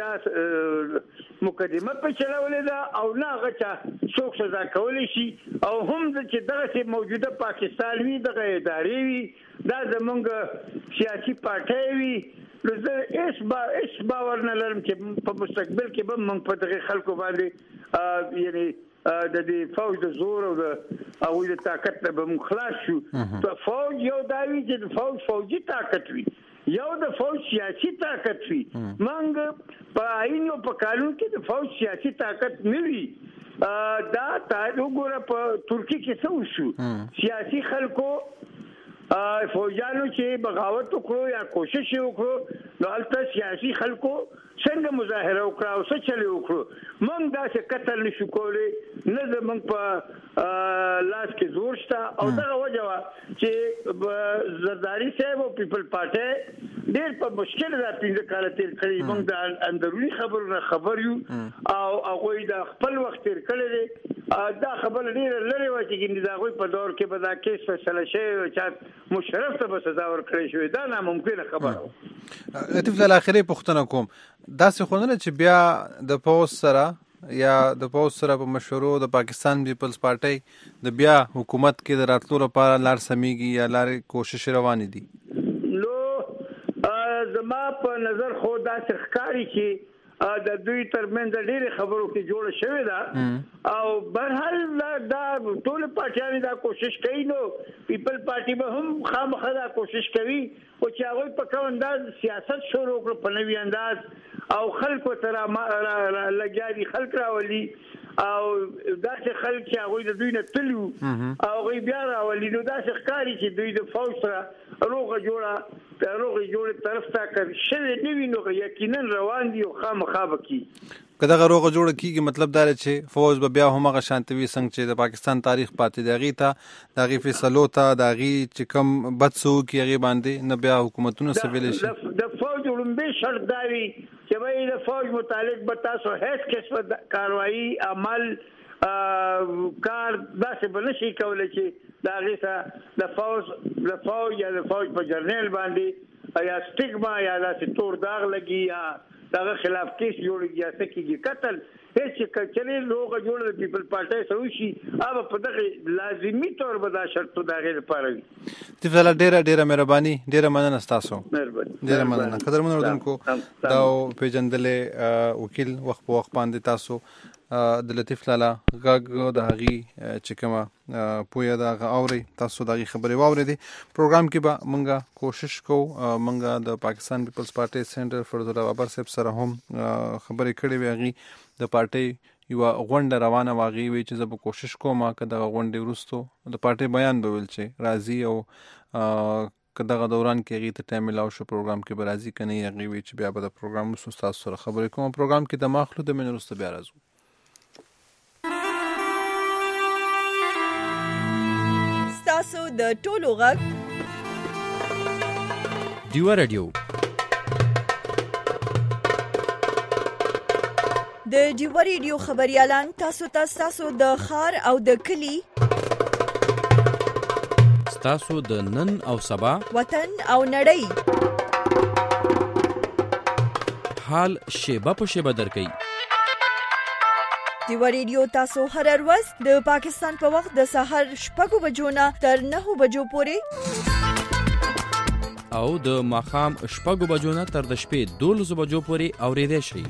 Speaker 8: چا مقدمه په چلولې ده او نه هغه چا څوک سزا کولی شي او هم چې دغه موجوده پاکستان وي دغه ادارې وي دا زمونږ سیاسي پارټۍ وي نو زه اس با اس باور نه لرم چې په مستقبل کې به موږ په دغه خلکو باندې یعنی د دې فوج د زور او د او د طاقت نه به موږ خلاص شو ته فوج یو داوی چې د فوج فوجي طاقت وي یو د فوج سیاسي طاقت وي موږ په آئین او په قانون کې د فوج سیاسي طاقت نه وي دا تا وګوره په ترکی کې څه وشو سیاسي خلکو فوجانو چې بغاوت وکړو یا کوشش وکړو نو هلته سیاسي خلکو څنګه مظاهره وکړه او څه چلی وکړو موږ دا څه قتل نشو کولی نه زموږ په لاس کې زور شته او دغه وجه وه چې زرداری صاحب او پیپل پارټۍ ډېر په مشکل دا پنځه کاله تېر کړي موږ د اندروني خبرو نه خبر یو او هغوی د خپل وخت تېر کړی دی دا خبره ډېره لرې وه چې د هغوی په دور کې به دا کیس فیصله شوی و چا مشرف ته به سزا ورکړی شوې دا ناممکنه خبره وه.
Speaker 7: لطیف لاله اخري پوښتنه کوم داسې خو نه چې بیا د پوځ سره یا د پوځ سره په مشورو د پاکستان پیپلز پارټۍ د بیا حکومت کې د راتلو لپاره لار سمیږي یا لارې کوشش روانې دي؟
Speaker 8: نو زما په نظر خو داسې ښکاري چې د دوی ترمنځ ډېرې خبرو کې جوړه شوې ده او بهرحال دا ټول پارټیانې دا کوشش کوي نو پیپل پارټي به هم خامخا دا کوشش کوي او چې هغوی په کوم انداز سیاست شروع کړو په نوي انداز او خلکو ته لګیا دي خلک راولي او داسې خلک چې هغوی د دوی نه تلي او هغوی بیا راولي نو داسې ښکاري چې دوی د فوج سره روغه جوړه روغې جوړې طرف ته که شوې نه وي نو یقینا روان دي او خامخا به کېږي.
Speaker 7: که دغه روغه جوړه کېږي مطلب دا دی چې فوج به بیا همغه شانته وي څنګه چې د پاکستان تاریخ پاتې دی هغې ته د هغې فیصلو ته د هغې چې کوم بد څه وکړي هغې باندې نه بیا حکومتونه څه ویلی شي.
Speaker 8: د فوج لومبی شرط دا وي چې وایي د فوج متعلق به تاسو هیڅ قسمه کاروایي عمل کار داسې به نشي کولی چې د هغې سره د فوج د فوج یا د فوج په جرنیل باندې یا سټیګما یا داسې تور داغ لګي یا دغه خلاف کیس جوړیږي یا څه کیږي قتل هیڅ کچري لوګه جوړ د پیپل پارټي سره شي هغه په دغه لازمي تور به دا شرط دا غیر پاره وي.
Speaker 7: تفضل ډیره ډیره مهرباني ډیره مننه تاسو.
Speaker 8: مهرباني
Speaker 7: ډیره مننه قدرمن اردوونکو دا پیژندلې وکیل وخت په وخت باندې تاسو د لطیف لالا غږ د هغې چې کومه پوهه ده هغه اورئ تاسو د هغې خبرې واورېدې. پروګرام کې به موږ کوشش کوو موږ د پاکستان پیپلز پارټۍ سینټر فیروز بابر صاحب سره هم خبرې کړې وې. هغې د پارټۍ یوه غونډه روانه وه هغې وی چې زه به کوشش کوم که دغه غونډې وروستو د پارټۍ بیان به ویل چې راځي او که دغه دوران کې هغې ته ټایم میلاو شو پروګرام کې به راځي که نه یې هغې وی چې بیا به د پروګرام وروسته ستاسو سره خبرې کوم. پروګرام کې دمه اخلو د مینې وروسته بیا راځو.
Speaker 1: تاسو د ټولو غږ
Speaker 11: ډیوه رادیو
Speaker 1: د ډیوه رادیو خبريالان تاسو ته تاسو د خار او د کلی
Speaker 11: تاسو د نن او سبا
Speaker 1: وطن او نړۍ
Speaker 11: حال شیبه په شیبه درکې.
Speaker 1: ډیوه رادیو تاسو هر ورځ د پاکستان په وخت د سحر شپږو بجو نه تر نهو بجو پورې
Speaker 11: او د ماښام شپږو بجو نه تر د شپې دولسو بجو پورې اورېدای شئ.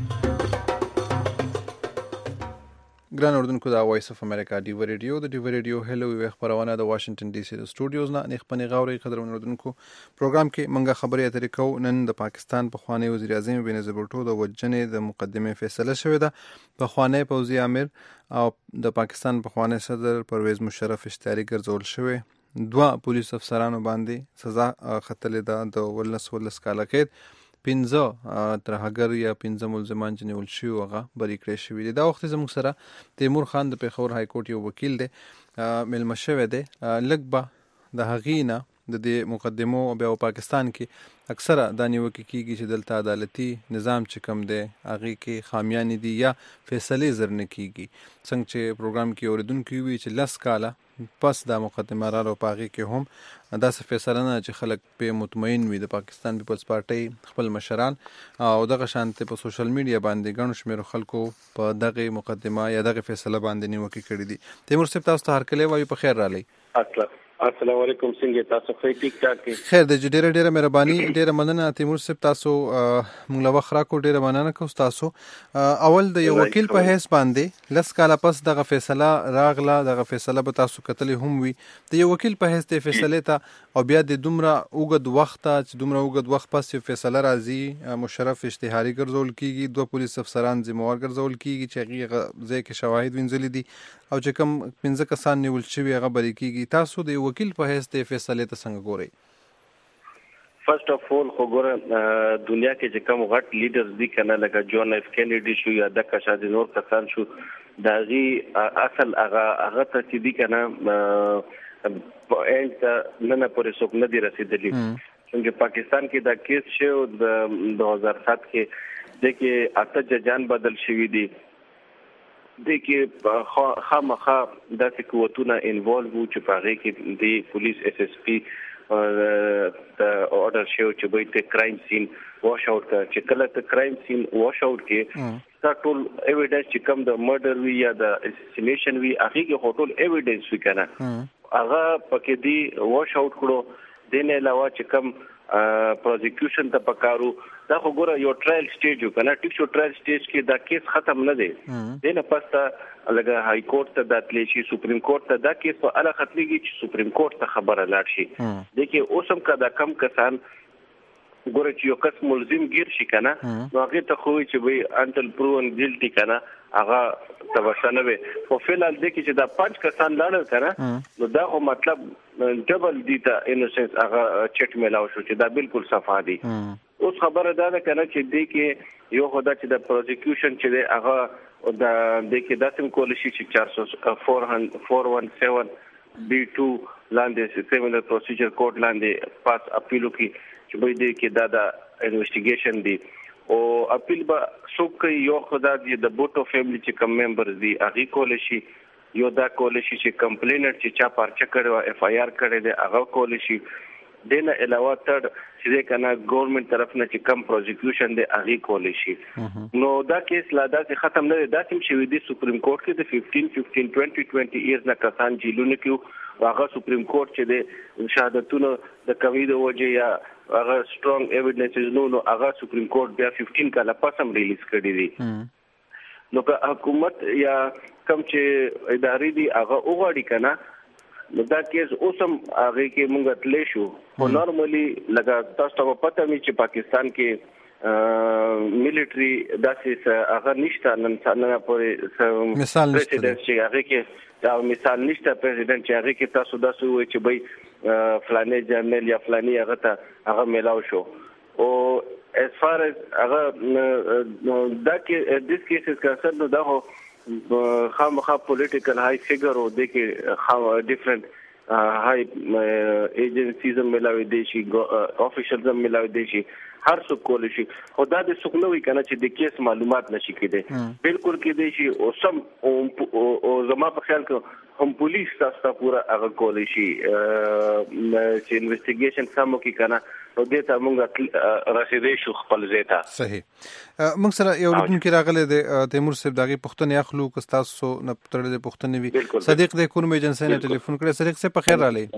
Speaker 7: ګران اردوونکو دا وایس اف امریکا ډیوه رادیو د ډیوه رادیو هلو وی خبرونه د واشنگټن ډي سي د سټوډیوز نه نخ پنی غاوري قدرمن اردوونکو پروګرام کې منګه خبرې اترې کوو. نن د پاکستان پخوانی وزیر اعظم بېنظیر بھټو د وژنې د مقدمې فیصله شوې ده. پخوانی پوځي امیر او د پاکستان پخوانی صدر پرویز مشرف اشتهاري ګرځول شوی. دوه پولیس افسرانو باندې سزا ختلې ده د ولس ولس کاله قید. پنځه ترهګر یا پنځه ملزمان چې نیول شوي هغه بری کړی شوي دي. دا وخت زموږ سره تیمور خان د پېښور های کورټ یو وکیل دی میلمه شوی دی. لږ به د هغې نه د دې مقدمو بیا پاکستان کې اکثره دا نیوکې کېږي چې دلته عدالتي نظام چې کوم دی هغې کې خامیانې دي یا فیصلې زر نه کېږي. څنګه چې پروګرام کې اورېدونکي وي چې لس کاله پس دا مقدمه راغله په هغې کې هم داسې فیصله نه چې خلک پې مطمئن وي. د پاکستان پیپلز پارټۍ خپل مشران او دغه شانتې په سوشل میډیا باندې ګڼو شمېرو خلکو په دغې مقدمه یا دغې فیصله باندې نیوکې کړي دي. تیمور صاحب تاسو ته هرکلی وایو په خیر رالی.
Speaker 12: السلام علیکم څنګه تاسو خو ټیک ټاک
Speaker 7: خیر دی. ډیره ډیره مهرباني ډیره مننه تیمور صاحب تاسو موږ له وخت راکو ډیره مننه کوم تاسو. اول د یو وکیل په حیث باندې لس کاله پس دغه فیصله راغله دغه فیصله به تاسو کتلې هم وي د یو وکیل په حیث د فیصلې ته او بیا د دومره اوږد وخت چې دومره اوږد وخت پس یو فیصله راځي مشرف اشتهاري ګرځول کیږي دوه پولیس افسران ذمہوار ګرځول کیږي چې هغه ځای کې شواهد وینځلي دي او چې کوم پنځه کسان نیول شوي هغه بری کیږي. تاسو د وکیل په حیث د فیصلې ته څنګه ګورئ؟
Speaker 12: فرست اف اول خو ګوره دنیا کې چې کوم غټ لیډرز دي کنه لکه جون اف کینیډي شو یا د کشاد نور کسان شو دا غي اصل هغه هغه ته چې دي کنه په انت نه نه پورې څوک نه دي رسیدلی. څنګه پاکستان کې دا کیس شو د دو هزار سات کې د کې اته ججان بدل شوي دي د کې خامخا داسې قوتونه انوالو وو چې په هغې کې د پولیس ایس ایس پي د order شو چې به ته کرایم سین واش اوټ کړه چې کله ته کرایم سین واش اوټ کې دا ټول ایویډنس چې کوم د مرډر وی یا د اسیسینیشن وی هغه کې ټول ایویډنس وی کنه هغه پکې دی واش اوټ کړو دین علاوه چې کوم پروزیکیوشن ته پکارو دا خو ګوره یو ټرایل سټیج وکنه ټیک شو ټرایل سټیج کې دا کیس ختم نه دی دینه پسته لګه های کورټ ته داتلی شي سپریم کورټ ته دا کیس په اله ختميږي چې سپریم کورټ ته خبره لاړ شي دغه اوسم کدا کم کسان ګوره چې یو کس ملزم گیر شي کنه نو هغه ته خو چې وي انټل پروون ګیلټي کنه هغه تبشنه وي او فعال د کې چې دا پنځ کسان لاړل کنه نو دا خو مطلب ډبل دي ته انوسنس هغه چټ میلاو شو چې دا بالکل صفا دي. اوس خبره دا ده کنه چې د کې یو خدای چې د پروزیکیوشن چې هغه دا د کې داسم کول شي چې چار سو سبعه بی ټو لاندې سیمینر پروسیجر کوډ لاندې پاس اپیلو کې چې به دې کې دا د انویسټیګیشن دی او اپیل به څوک یو خدای د بوټو فیملی چې کوم ممبرز دي هغه کول شي یو دا کول شي چې کمپلینر چې چا پرچه کړو اف آی آر کړی دی هغه کول شي دنه علاوه تر چې کنه ګورنمنت طرف نه چې کم پروزیکیوشن دی هغه کولای شي. نو دا کیس لا دا ختم نه دا چې شوی دی سپریم کورټ کې د پندرہ پندرہ بیس بیس ایرز نه کسان جیلونه کې هغه سپریم کورټ چې د شهادتونو د کوي د وجه یا هغه سترونګ ایویډنسز نو نو هغه سپریم کورټ بیا پندرہ کاله پسم ریلیز کړی دی. نو که حکومت یا کم چې ادارې دي هغه وغواړي کنه نو دا کیس اوسم هغه کې مونږ تللی شو. خو نارملی لکه تاسو ته پته مې چې پاکستان کې ملټری داسې هغه نشته نن څنګه پورې
Speaker 7: مثال
Speaker 12: پریزیدنت چې هغه کې دا مثال نشته پریزیدنت چې هغه کې تاسو داسې وایي چې بای فلانه جنرال یا فلانی هغه ته هغه میلاو شو او as far as هغه دا کې this case is concerned دا هو خامخا پولیټیکل هاي فیګر او د کې ډیفرنٹ هاي ایجنسیز ملاوي دي شي افیشلز ملاوي دي شي هر څوک کول شي. خو دا د سکنوي کنه چې د کیس معلومات نشي کېدی بالکل کېدی شي او سم او زما په خیال کې هم پولیس تاسو پورا هغه کول شي چې انویسټیګیشن سمو کې کنه نو دې ته موږ رسیدې شو خپل ځای ته.
Speaker 7: صحیح. موږ سره یو لیدونکي راغلی دی تیمور صاحب دغه پښتنې اخلو که تاسو نه پټړې پښتنې وي صدیق د کورم ایجنسی نه ټلیفون کړی. صدیق صاحب په خیر رالی.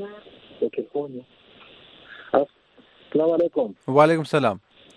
Speaker 13: السلام علیکم.
Speaker 7: وعلیکم السلام.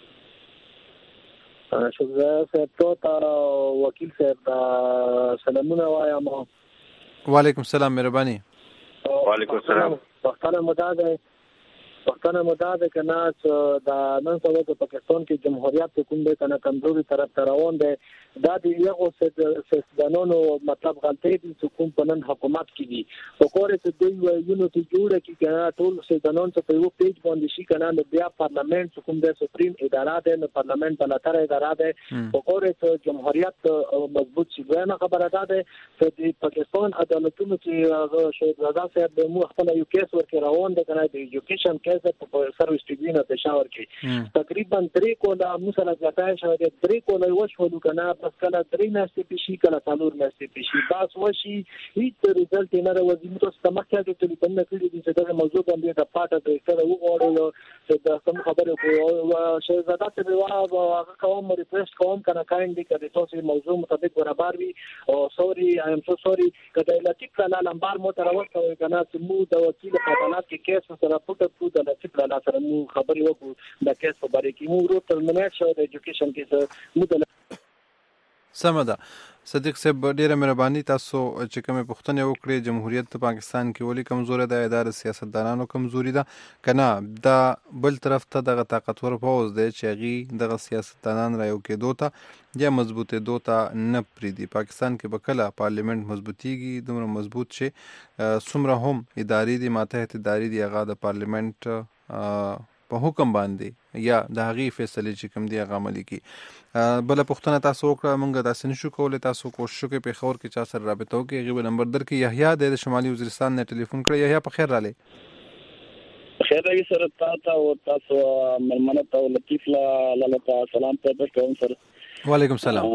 Speaker 13: شکر صاحب ته وکیل صاحب سلامونه وایم.
Speaker 7: وعلیکم السلام مهرباني.
Speaker 12: وعلیکم السلام.
Speaker 13: وختونه مداده وختونه مداده کنه چې د نن سبا په پاکستان کې جمهوریت کوم دی کنه کمزوري طرف ته روان دی. دا د یو سیستانونو مطلب غلطي دي چې کوم په نن حکومت کې دي او کورې ته دوی یونټي جوړه کې کنه ټول سیستانون ته په یو پیج باندې شي کنه نو بیا پارلیمنت کوم د سپریم اداره ده نو پارلیمنت بلاتر اداره ده او کورې ته جمهوریت مضبوط شي. نه خبره ده چې د پاکستان عدالتونو کې شهید رضا صاحب د مو خپل یو کیس ورکړ روان ده کنه د ایجوکیشن کیس په سرویس ټریبیونل پېښور کې تقریبا درې کوله مثلا ځاتای شو د درې کوله وشو کنه بس کله درې میاشتې پیشي کله څلور میاشتې پیشي بس وشي هیڅ ریزلټ نه راوځي. نو تاسو تمکه د ټلیفون نه کړی چې دا موضوع باندې د پاټه د سره وګورو چې دا سم خبره کوو شهزاده ته واه هغه کوم ریکوست کوم کنه کایندلی کړي تاسو موضوع مطابق برابر وي او سوري آی ام سو سوري کله لطیف کله لمبار مو تر وخت کنه چې مو د وکیل په عدالت کې کیس سره پټ پټ د لطیف کله سره مو خبري وکړو د کیس په اړه کې مو ورو ترمنیټ شو د ایجوکیشن کې مو د
Speaker 7: سمه ده. صدیق صاحب ډیره مهرباني. تاسو چې کومه پوښتنه وکړې جمهوریت په پاکستان کې ولې کمزوري ده اداره سیاستدانانو کمزوري ده کنه دا بل طرف ته دغه طاقتور پوز دی چې غي دغه سیاستدانان را یو کې دوته یا مضبوطه دوته نه پریدي. پاکستان کې بکله پارلیمنت مضبوطیږي دومره مضبوط شي څومره هم ادارې دي ماته ادارې دي هغه د پارلیمنت په حکم باندې یا د هغې فیصلې چې کوم دی هغه عملي کړي. بله پوښتنه تاسو وکړه موږ داسې نشو کولی تاسو کوشش وکړئ پېښور کې چا سره رابطه وکړئ هغې به نمبر درکړي. یحیی دی د شمالي وزیرستان نه ټلیفون کړی. یحیی په خیر رالی.
Speaker 14: خیر راوي سره تا ته او تاسو مېلمنو ته او لطیف لاله ته سلام پیش کوم سر.
Speaker 7: وعلیکم السلام.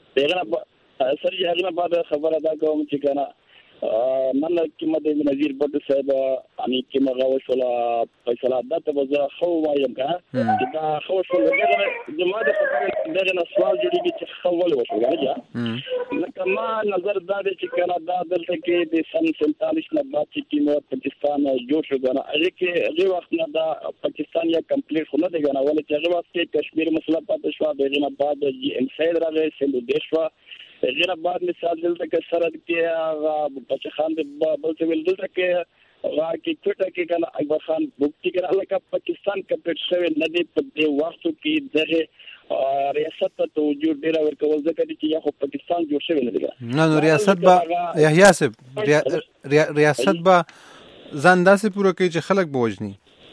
Speaker 14: دغه سر یې هغه بعد خبره دا کوم چې کنه نن کې مده نظیر بد صاحب اني کې مغه وشولا فیصله ده ته وځه خو وایم کا چې دا خو شو دغه جماعت په دغه نه سوال جوړیږي چې خو ول وشو راځه لکه ما نظر دا چې کنه دا دلته کې د سن سینتالیس نه بعد چې نو پاکستان جوړ شو غواړي هغه کې هغه وخت نه دا پاکستان یا کمپلیټ خو نه دی غواړي ولې چې هغه وخت کې کشمیر مسله پاتې شو دغه نه بعد جی ام سید راغی سند دیشوا غیر بعد مثال دلته کې سرحد کې هغه بچ خان د بل څه ویل دلته کې هغه کې کوټه کې کنه اکبر خان بوکتی کړه لکه پاکستان کمپلیټ شوی نه دی په دې وخت کې دغه ریاست ته وجود ډیر ورکول ځکه چې یا خو پاکستان جوړ شوی نه دی.
Speaker 7: نه نو ریاست با یحیی صاحب ریاست با ځان داسې پوره کوي چې خلک بوجني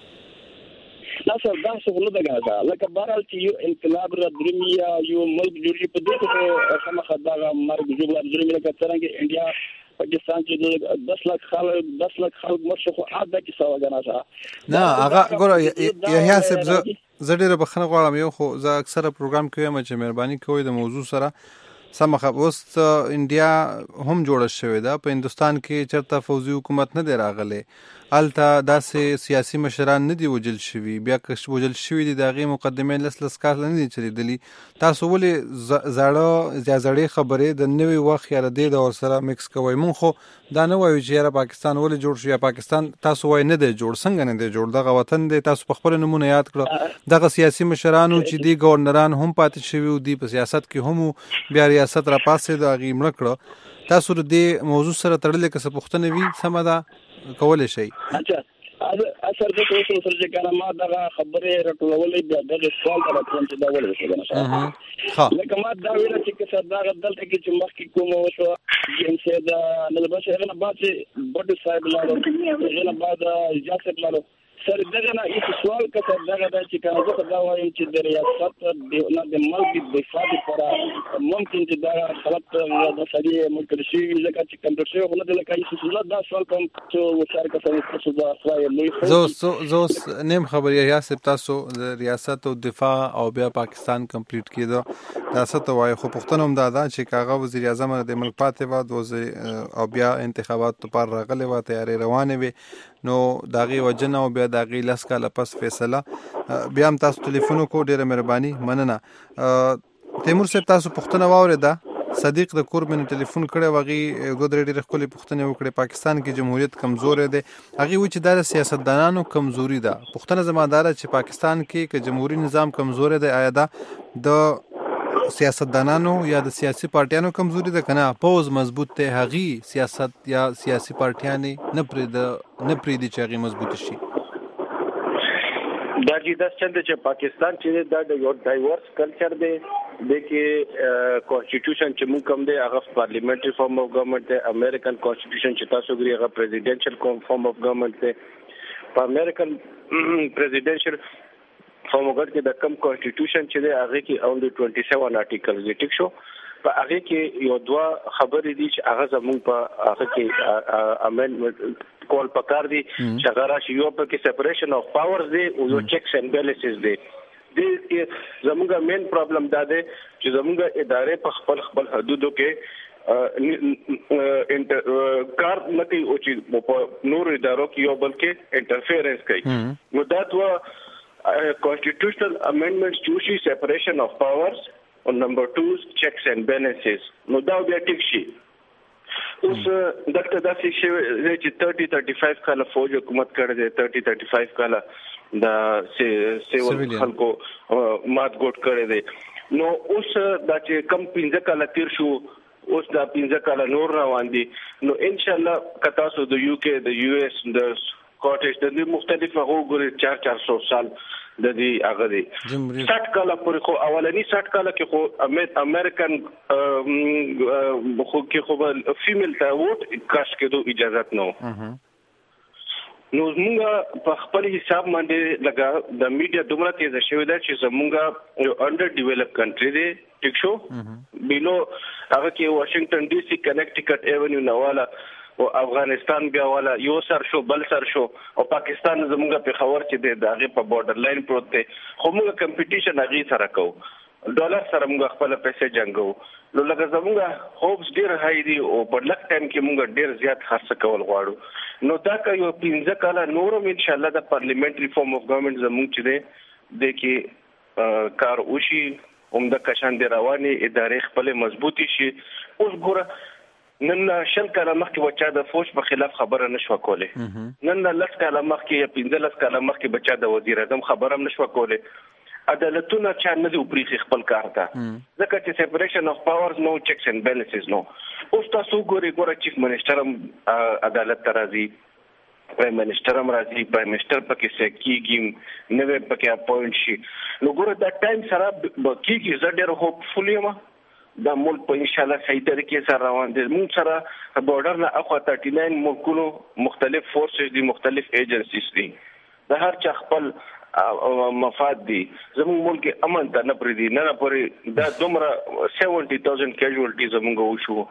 Speaker 14: لا سر دا څه ولدا غاځه لکه بهرحال چې یو انقلاب را درمي یا یو ملک جوړي په دې ته سم خدای مرګ جوړ درمي لکه څنګه انډیا پاکستان چې دس لک خلک دس لک خلک مرشخ عاده کې سوا غناسه
Speaker 7: نه هغه ګوره یحیی صاحب زه ډیره بخښنه غواړم یو خو زه اکثره پروګرام کوم چې مهرباني کوئ د موضوع سره سم خبر اوس انډیا هم جوړه شوې ده په هندستان کې چرته فوزي حکومت نه دی راغلی الته داسې سیاسي مشران نه دي وجل شوي، بیا که وجل شوي دي د هغې مقدمې لس لس کاله نه دي چلېدلي. تاسو ولې زاړه یا زړې خبرې د نوي وخت یا د دې دور سره مکس کوئ؟ مونږ خو دا نه وایو چې یاره پاکستان ولې جوړ شو یا پاکستان تاسو وایي نه دی جوړ. څنګه نه دی جوړ؟ دغه وطن دی. تاسو په خپله نومونه یاد کړه. دغه سیاسي مشرانو چې دي ګورنران هم پاتې شوي و، دي په سیاست کې هم بیا ریاست را پاسېد، هغې مړه کړه. تاسو د دې موضوع سره تړلې که څه پوښتنه وي سمه ده کولی شئ.
Speaker 14: اچھا اثر د اوسو سره چې کنه ما دغه خبرې راټولولې بیا دغه سوال ته راځم چې دا ولې وشو نه ښه لکه ما دا ویل چې که څه دغه دلته کې چې مخکې کوم وشو جنسه دا نه بس هغه نه بعد چې بډ صاحب لاله هغه نه بعد اجازه لاله سر دغه نه هیڅ سوال کته دغه دا چې کنه زه دا وایم چې د ریاست د نه د ملک د دفاع لپاره ممکن چې دا خلک د سړي ملک شي لکه چې کوم څه خو نه د لکه هیڅ دا سوال کوم چې وشار کته څه دا خدای لوی
Speaker 7: زو زو نیم خبري یا سپ تاسو د ریاست او دفاع او بیا پاکستان کمپلیټ کیدو دا ست وای خو پښتنه هم دا دا چې کاغه وزیر اعظم د ملک پاتې و دوزه او بیا انتخابات پر راغله و تیارې روانه وي نو داغي وجنه او بیا داغي لاس کاله پس فیصله بیا هم تاسو ټلیفون کو ډیره مهرباني مننه. تیمور صاحب تاسو پښتنه واوریده صدیق د کور من ټلیفون کړه وغي ګودرې ډېر خپل پښتنه وکړي پاکستان کې جمهوریت کمزور دی هغه و چې د سیاستدانانو کمزوري ده. پښتنه زمادار چې پاکستان کې ک جمهوریت نظام کمزور دی آیا دا د سیاستدانانو یا د سیاسي پارټیانو کمزوري ده کنه پوز مضبوط ته هغي سیاست یا سیاسي پارټیانې نه پرې د نه پرې دي چې هغه مضبوط شي؟
Speaker 12: دا چې د څنګه چې پاکستان چې د یو ډایورس کلچر دی د کې کانسټیټیوشن چې موږ کوم دی هغه پارلیمنټري فارم اف ګورنمنت دی. امریکن کانسټیټیوشن چې تاسو ګورئ هغه پریزیډنشل فارم اف ګورنمنت دی. په امریکن پریزیډنشل فارم اف ګورنمنت کې د کم کانسټیټیوشن چې دی هغه کې اونلی سبعه آرټیکلز دي ټیک شو. په هغه کې یو دوه خبرې دي چې هغه زموږ په هغه کې امندمنت کول پکار دي چې هغه راشي یو په کې سپریشن اف پاورز دی او یو چیکس اینڈ بیلنسز دی. د زموږه مین پرابلم دا دی چې زموږه ادارې په خپل خپل حدودو کې کار نه کوي او چې په نور ادارو کې یو بلکې انټرفیرنس کوي. نو دا دوه constitutional amendments to شي separation of powers او نمبر two checks and balances. نو دا بیا ټیک شي. اوس دلته داسې شی چې thirty thirty-five کاله فوج حکومت کړی دی thirty thirty-five کاله د سیول خلکو مات ګوټ کړی دی. نو اوس دا چې کم پنځه کاله تیر شو اوس دا پنځه کاله نور روان دي. نو ان شاء الله که تاسو د یو کې د یو اس د سکاټش د مختلفو هغو چار چار سو سال د دې هغه دی سات کاله پورې خو اولنی سات کاله کې خو امریکن خو کې خو فیمیل ته ووټ کاست کېدو اجازه نه. نو زمونږ په خپل حساب باندې لګا د میډیا دومره تیز شوې ده چې زمونږ یو انډر ډیولپ کنټری دی ټیک شو. بیلو هغه کې واشنگټن ډي سي کنیکټیکټ ایونیو نواله او افغانستان بیا والا یو سر شو بل سر شو او پاکستان زموږه په خبر چې د داغه په بارډر لاین پروت دی خو موږ کمپټیشن هغه سره کوو ډالر سره موږ خپل پیسې جنگو. نو لکه زموږه هوپس ډیر هاي دي او په لک ټایم کې موږ ډیر زیات خرڅ کول غواړو. نو دا که یو پنځه کاله نورم ان شاء الله د پارلیمنټري فارم اف ګورنمنت زموږ چې دی د کې کار وشي عمده کشان دی رواني ادارې خپل مضبوطی شي. اوس ګوره نن شل کاله مخکې بچا د فوج په خلاف خبره نشو کوله. نن لس کاله مخکې یا پنځه لس کاله مخکې بچا د وزیر اعظم خبره نشو کوله. عدالتونه چا نه دی پریخي خپل کار ته ځکه چې سپریشن اف پاورز نو چیکس اینڈ بیلنسز نو. اوس تاسو ګورئ ګوره چیف منسٹر عدالت ته راځي پرایم منسٹر هم راځي پرایم منسٹر پکې سکیږي نوې پکې اپوینټ شي. نو ګوره دا ټایم سره کیږي زه ډېر هوپفول یم دا ملک په ان شاء الله صحیح طریقې سره روان دي. موږ سره بارډر نه اخوا thirty-nine ملکونو مختلف فورسز دي مختلف ایجنسیز دي د هر چا خپل مفاد دي. زموږ ملک امن ته نه پرې دي نه نه پرې دا دومره seventy thousand کیژوالټي زموږ وشو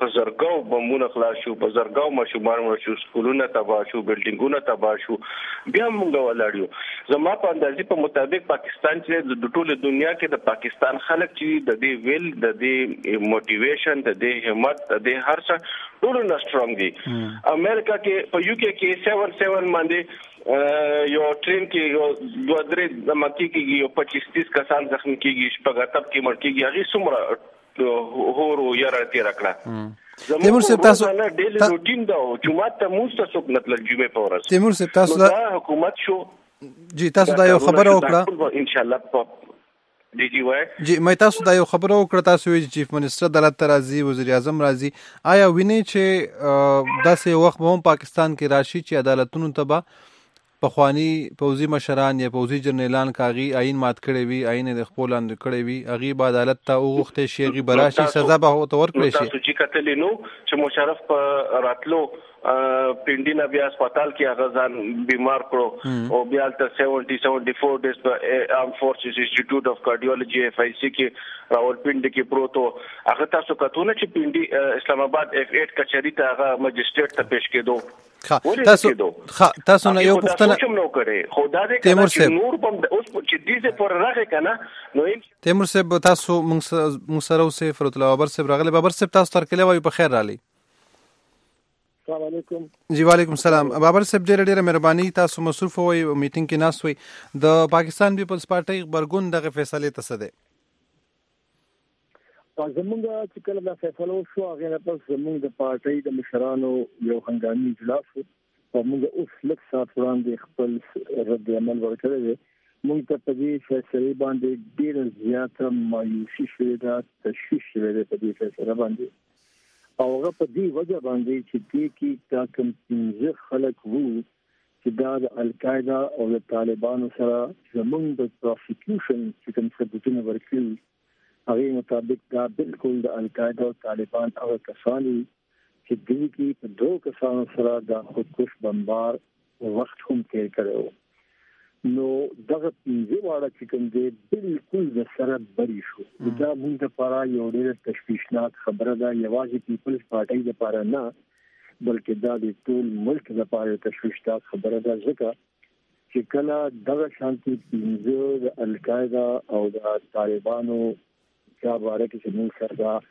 Speaker 12: په زرګاو بمونه خلاص شو، په زرګاو ماشومان مړ شو، سکولونه تباه شو، بلډینګونه تباه شو. بیا موږ ولاړو. زما په اندازې په مطابق پاکستان چې د ټوله دنیا کې د پاکستان خلک چې د دې ویل، د دې موټیویشن، د دې همت، د دې هر څه ټول نه سترونګ دي. امریکا کې په یو کې کې سیون سیون باندې یو ټرین کې یو دوه درې د مکی کې یو پچیس تیس کسان زخمی کیږي، شپږ اتب کې مړ کیږي. هغه څومره هورو یاره تیر کړه.
Speaker 7: تیمور صاحب تاسو
Speaker 12: نه ډیلی روټین دا جمعه ته موږ څه څوک نتل جمعه په ورځ.
Speaker 7: تیمور صاحب تاسو دا
Speaker 12: حکومت شو
Speaker 7: جی تاسو دا یو خبره وکړه
Speaker 12: ان شاء الله په دی جی وای
Speaker 7: جی مې تاسو دا یو خبره وکړه. تاسو وی چیف منسٹر دلت راځي، وزیر اعظم راځي. آیا ویني چې داسې وخت به هم پاکستان کې راشي چې عدالتونو ته به پخوانی پوځي مشران یا پوځي جنرالان کاغي آئین مات کړي وي، آئین د خپل لاندې کړي وي، هغه به عدالت ته وغوښتي شي، هغه براشي سزا به ورکړي شي؟
Speaker 12: تاسو چې کتلې نو چې مشرف په راتلو پینډینا بیا هسپتال کې هغه ځان بیمار کړو او بیا تر سیونټي سیونټي فور ډیز په آرم فورسز انسټیټیوټ اف کارډیولوژي اف آی سی کې راولپنډي کې پروتو. هغه تاسو کتونه چې پینډي اسلام آباد اف ایټ کچری ته هغه مجسټریټ ته پیش کېدو.
Speaker 7: تاسو تاسو نه یو پوښتنه
Speaker 12: نو کړي خدا دې کړه نور بم اوس چې دې څه پر راغی کنه نو
Speaker 7: تیمور صاحب تاسو موږ سره اوسې فرت الله بابر صاحب راغله. بابر صاحب تاسو تر کله وای په خیر رالي.
Speaker 13: السلام علیکم.
Speaker 7: جی وعلیکم السلام. بابر صاحب ډېر ډېر مهرباني، تاسو مصروف وای میټینګ کې ناس وای. د پاکستان پیپلز پارټي خبرګون دغه فیصله ته څه ده؟
Speaker 13: زمونږ چې کله دا فیصله وشو هغه نه پس زمونږ د پارټي د مشرانو یو هنګامي اجلاس او موږ اوس لږ ساعت وړاندې خپل رد عمل ورکړی دی. موږ ته په دې فیصلې باندې ډېره زیاته مایوسي شوې ده، تشویش شوی دی په دې فیصله باندې. او هغه په دې وجه باندې چې دې کې دا کوم پنځه خلک وو چې دا د القاعده او د طالبانو سره زمونږ د پروسیکیوشن چې کوم ثبوتونه ورکړي هغه مطابق دا بالکل د القاعده او طالبان هغه کسان چې دوی کې په دوه کسانو سره د خودکش بمبار وخت هم تیر کړو. نو دغه پنځه واړه چې کوم دی بالکل د سره بری شو. دا موږ لپاره یو ډېر تشویشناک خبره ده، یوازې پیپلز پارټي لپاره نه بلکې دا د ټول ملک لپاره تشویشناک خبره ده، ځکه چې کله دغه شانتي پنځه د القاعده او د طالبانو چا باره کې چې موږ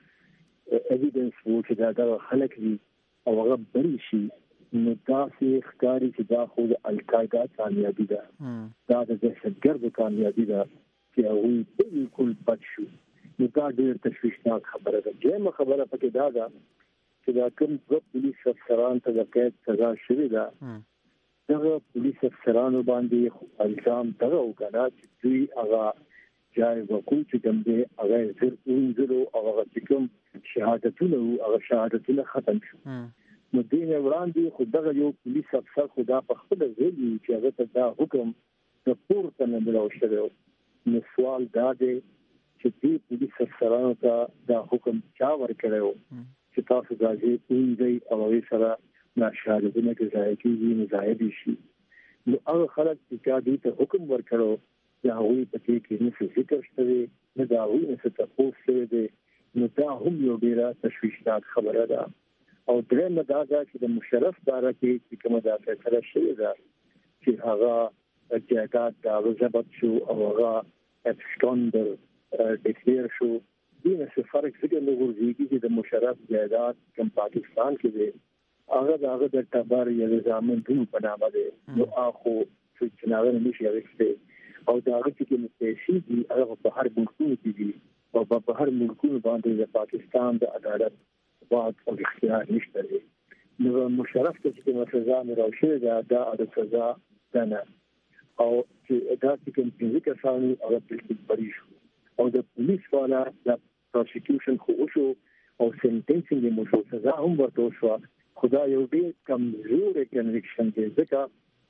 Speaker 13: سره ایویډنس وو چې دا د خلک دي او هغه بری شي، نو تاسې ښکاري چې دا خو د القاعده کامیابي ده، دا د دهشتګردو کامیابي ده چې هغوی بالکل بد شو. نو دا ډېر تشویشناک خبره ده. دویمه خبره پکې دا ده چې دا کوم دوه پولیس افسران ته د قید سزا شوې ده، دغه پولیس افسرانو باندې الزام دغه وکړه چې دوی هغه جای وقوع چې کوم دی هغه زر وینځلو او هغه چې کوم شهادتونه وو هغه شهادتونه ختم شو. نو دې نه وړاندې خو دغه یو پولیس افسر خو دا په خپله ویلي چې هغه ته دا حکم د پورته نه ملاو شوی. نو سوال دا دی چې دې پولیس افسرانو ته دا حکم چا ورکړی و چې تاسو دا ځای وینځئ او هغې سره دا شهادتونه که ضایع کېږي نو ضایع دي شي. نو هغه خلک چې چا دوی ته حکم ورکړو د هغوی په کې کې نه څه ذکر شوی نه د هغوی نه څه تپوس شوی دی، نو دا هم یو ډېره تشویشناک خبره ده. او درېیمه دا ده چې د مشرف باره کې چې کومه دا فیصله شوې ده چې هغه جایداد د هغه ضبط شو او هغه ابسکانډر ډکلیر شو، دې نه څه فرق ځکه نه غورځېږي چې د مشرف جایداد کوم پاکستان کې دی هغه د هغه د ټبر یا د زامن دوم په نامه دی، نو هغه خو چې هغه نه شي اخیستی او د هغه چې کوم پیسې دي هغه په هر ملکونو کې دي او په هر ملکونو باندې د پاکستان د عدالت واک او اختیار نشته دی. نو مشرف ته چې کومه سزا ملاو شوې ده دا د سزا ده نه، او چې دا چې کوم پنځه کسان هغه بالکل بری شو او د پولیس والا د پروسیکیوشن خو وشو او سنټنسینګ یې وشو، سزا هم ورته وشوه، خو دا یو ډېر کمزوری کنویکشن دی ځکه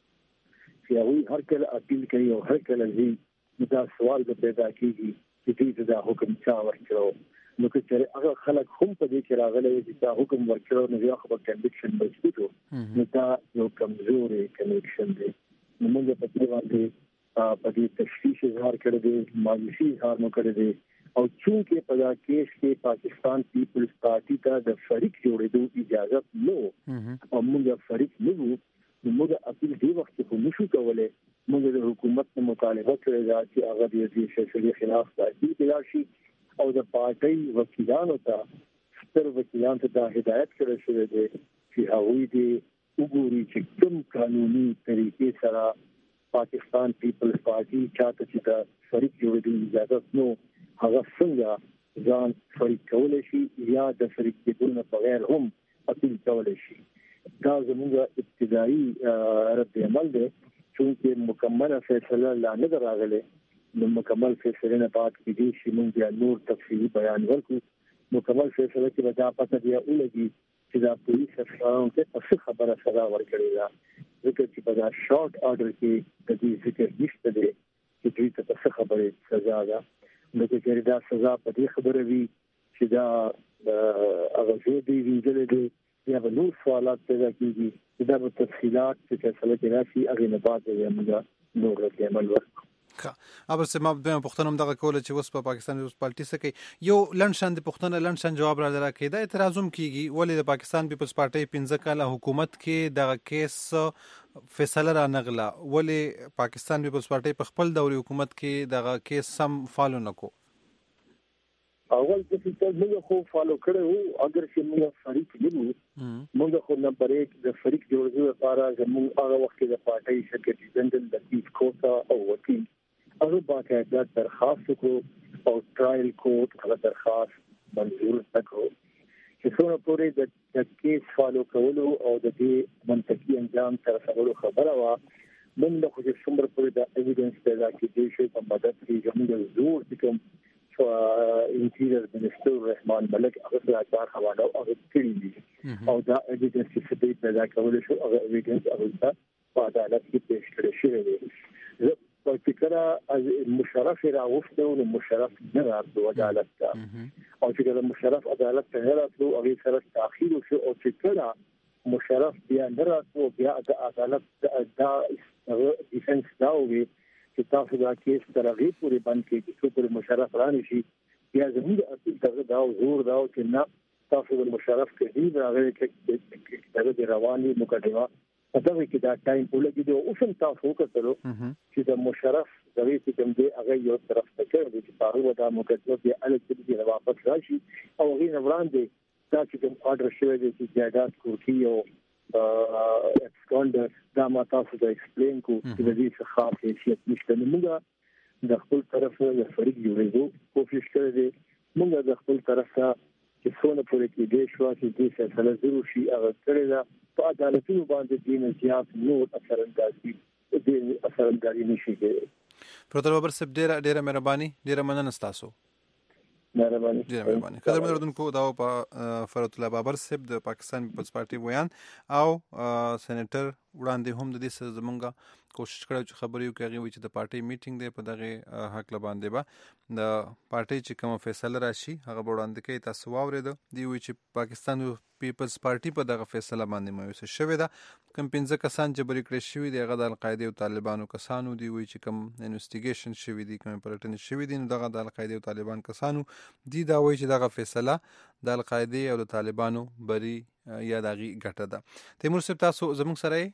Speaker 13: چې هغوی هر کله اپیل کوي او هر کله ځي نو دا سوال به پیدا کېږي چې دوی ته دا حکم چا ورکړو. نو که چېرې هغه خلک هم په دې کې راغلی چې دا حکم ورکړو نو بیا خو به کنویکشن مضبوط و، نو دا یو کمزوری کنویکشن دی. نو موږ په دې باندې په دې تشویش اظهار کړی دی، مایوسي اظهار مو کړی دی
Speaker 9: او چونکې په دا کیس کې پاکستان پیپلز پارټي ته د فریق جوړېدو اجازه نو او موږ فریق نه وو نو موږ اپیل دی وخت کې نشو کولای. موږ د حکومت نه مطالبه کړې ده چې هغه د دې فیصلې خلاف تحقیق وکړي شي او د پارټي وکیلانو ته ستر وکیلانو ته دا هدایت کړی شوی دی چې هغوی دې وګوري چې کوم قانوني طریقې سره پاکستان پیپلز پارټي چاته چې دا فریق جوړېدو اجازه نو هغه څنګه ځان فریق کولی شي یا د فریق کېدو نه بغیر هم اپیل کولی شي. دا زموږ ابتدایي رد عمل دی. چونکه مکمل فیصله لا نه راغله نو مکمل فیصله نه بعد کې دي چې موږ بیا نور تفصیلی بیان ورکړو. مکمل فیصله کې به دا پته بیا ولګي چې دا پولیس افسرانو ته څه خبره سزا ورکړې ده ځکه چې په دا شارټ آرډر کې د دې ذکر نشته دی چې دوی ته څه خبره سزا ده. نو چې دا سزا په دې خبره وي چې دا هغه څه دی ویل دي یا به نور سوالات پیدا کیږي دا به تفصیلات چې فیصله کې راشي هغه نه بعد یې موږ نور رد عمل وکړو.
Speaker 7: ښه اوبه سم په پښتنو دغه کوله چې اوس په پاکستان پیپلز پارټي سره یو لنډشان د پښتنو لنډشان جواب را درکې دا اعتراض هم کیږي ولې د پاکستان پیپلز پارټي پنځه کاله حکومت کې دغه کیس فیصله را نغله ولې پاکستان پیپلز پارټي په خپل دوري حکومت کې دغه کیس سم فالو نکو.
Speaker 9: اول د فیصل موږ خو فالو کړو اگر چې موږ فریق نیو موږ خو نمبر یک د فریق جوړولو لپاره زموږ هغه وخت کې د پارټي سیکریټری جنرال لطیف کوټا او وکیل هغه باقاعده درخواست وکړو او ټرایل کورټ هغه درخواست منظور کړو چې څونه پورې د کیس فالو کولو او د دې منطقي انجام تر رسولو خبره وا موږ خو چې څومره پورې د ایویډنس پیدا کړي شي په مدد کې زموږ زور کوم انټیریئر منسٹر رحمان ملک هغه سره حواله او کړی دي او دا ایویډنس چې دې پیدا کول شو هغه ایویډنس هغه په عدالت کې پیش کړی شوی دی. زه په فکر از مشرف راوښته او مشرف نه راځو عدالت ته او چې کله مشرف عدالت ته راځو هغه سره تاخير شو او چې کله مشرف بیا نه راځو بیا د عدالت دا ډیفنس دا وي چې تاسو دا کیس ترغه پورې باندې کې چې پورې مشرف رانه شي بیا زموږ اصل دغه دا زور دا چې نه تاسو د مشرف کې دی راغلي چې دغه د رواني مقدمه په دغه کې دا ټایم ولګي دی او څنګه تاسو وکړو چې د مشرف دغه چې کوم دی هغه یو طرف ته کړی چې تاسو دا مقدمه بیا الګ دې واپس راشي او غیر وړاندې دا چې کوم آرډر شوی دی چې جایداد کوټي او اکسکانډر دا ما تاسو ته ایکسپلین کو چې د دې څه خاص حیثیت نشته. موږ د خپل طرف نه فریق جوړېدو کوشش کړې دي. موږ د خپل طرف څخه چې څونه پورې کې دې شو چې دې فیصله ضرور شي هغه کړی دا په عدالتونو باندې دین زیات نور اثر اندازي دې اثر اندازي نشي کېږي.
Speaker 7: پروتر بابر صاحب ډیره ډیره مهرباني ډیره مننه تاسو.
Speaker 9: مهرباني
Speaker 7: ډیره مهرباني. قدر مندونکو دا په فرات الله بابر صاحب د پاکستان پیپلز پارټي ویان او سېنیټر وړاندې هم د دې سره زمونږه کوشش کړو چې خبرې وکړي چې د پارټي میټینګ دی په دغه حق لباندې به د پارټي چې کوم فیصله راشي هغه وړاندې کوي. تاسو واورید دی وی چې پاکستان پیپلز پارټي په دغه فیصله باندې مایوس شوی دا کوم پنځه کسان چې بری کړی شوی دی هغه د القاعده او طالبانو کسانو دی وی چې کوم انویسټیګیشن شوی دی کوم پلټنې شوی دی نو دغه د القاعده او طالبان کسانو دی دا وی چې دغه فیصله د القاعده او د طالبانو بری یا دغه ګټه ده. تیمور صاحب تاسو زموږ سره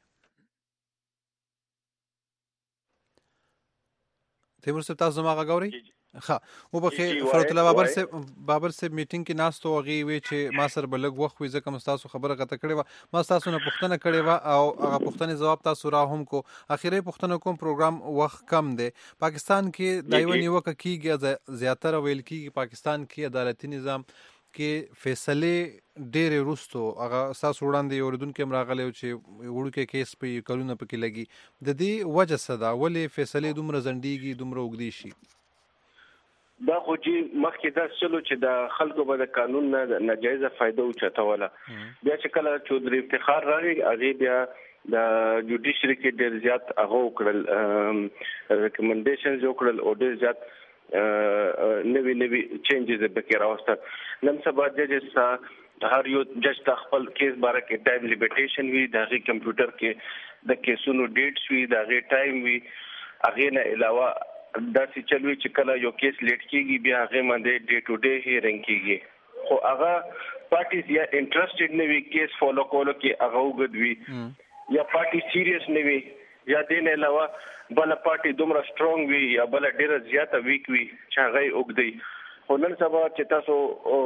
Speaker 7: تیمور صاحب تاسو ما غاوري ښه او بخیر فرات الله بابر صاحب بابر صاحب میټینګ کې ناستو هغه وی چې ما سره بلګ وخت وي ځکه تاسو خبره غته کړې و ما تاسو نه پوښتنه کړې و او هغه پوښتنې جواب تاسو را هم کو اخیری پوښتنه کوم پروګرام وخت کم دی. پاکستان کې دایو نیوکه کیږي زیاتره ویل کیږي پاکستان کې عدالتي نظام کې فیصله ډېر وروستو هغه تاسو وړاندې اوریدونکو مراغله چې وړوکې کیس په کلونه پکې لګي د دې وجه څه ده ولې فیصله دومره زندګي دومره وګدي شي؟
Speaker 12: دا خو چې مخکې دا چلو چې د خلکو به د قانون نه ناجایزه فائدہ اوچتوله بیا چې کله چودري افتخار راغی هغه بیا د جوډیشري کې ډېر زیات هغه وکړل ریکمنډیشنز وکړل او ډېر زیات نوی نوی چینجز به راوسته. نن سبا ججز هر یو جج ته خپل کیس باره کې ټایم لیمیټیشن وي د هغې کمپیوټر کې د کیسونو ډیټس وي د هغې ټایم وي هغې نه علاوه دا چې چلوي چې کله یو کیس لیټ کیږي بیا هغه باندې ډے ټو ډے هیرنګ کیږي خو هغه پارټیز یا انټرېسټډ نه وي کیس فالو کولو کې هغه وګدوي یا پارټي سیریس نه وي یا دین علاوه بل پارټي دومره سترونګ وي یا بل ډیره زیاته ویک وي چې هغه وګدي خو نن سبا چې تاسو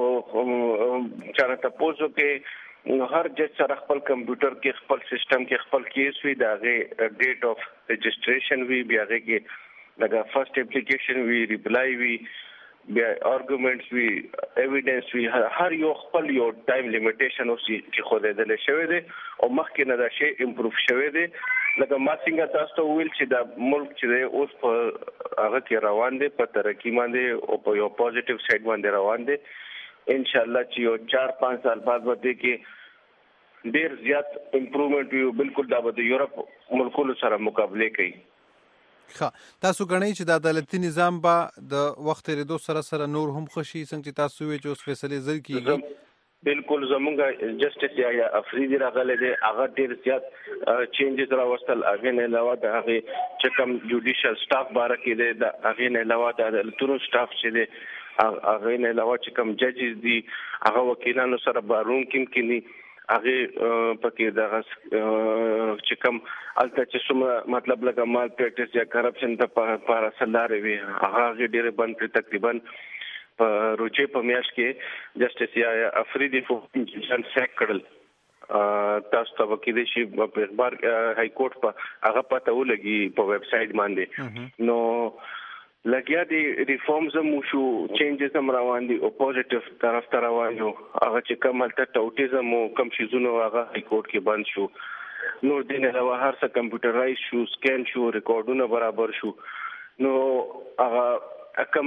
Speaker 12: چاره تاسو کې هر جج سره خپل کمپیوټر کې خپل سیستم کې خپل کیس وي دا غي ډیټ اف رجسٹریشن وي بیا غي کې لکه فرست اپلیکیشن وی ریپلای وی بیا ارګومنټس وی ایویډنس وی هر یو خپل یو ټایم لیمیټیشن اوس چې خو دې له شوی دی او مخکې نه دا شی امپروف شوی دی لکه ما څنګه تاسو ته ویل چې دا ملک چې اوس په هغه کې روان دی په ترقی باندې او په یو پوزټیو سایډ باندې روان دی ان شاء الله چې یو چار پانچ سال بعد به کې ډیر زیات امپروومنت وي بالکل دا به یورپ ملکونو سره مقابله کوي
Speaker 7: ښه تاسو غنئ چې د عدالتي نظام به د وخت ریدو سره سره نور هم خوشي څنګه چې تاسو وی چې اوس فیصله زر کیږي
Speaker 12: بالکل زمونږ جسټس یا افریدي راغله دي هغه ډیر زیات چینجز راوستل هغه نه علاوه د هغه چې کوم جوډیشل سټاف باره کې دي د هغه نه علاوه د عدالتونو سټاف چې دي هغه نه علاوه چې کوم ججز دي هغه وکیلانو سره بارون کې کینی هغه پکې د چې کوم الته چې څومره مطلب لکه مال پریکټس یا کرپشن ته په رسلاره وي هغه ډیر بند تقریبا په روچې په میاش کې جسټس یا افریدي فوکشن سیک کړل تاسو ته وکیل شي په اخبار های کورټ په هغه پته ولګي په ویب سټ باندې نو لګیا دي ریفارمز مو شو چینجز هم روان دي او پوزټیو طرف ته روان یو هغه چې کوم الته اوټیزم او کم شیزونو هغه های کورټ کې بند شو نور دین علاوه هر څه کمپیوټرایز شو سکین شو ریکارډونه برابر شو نو هغه کم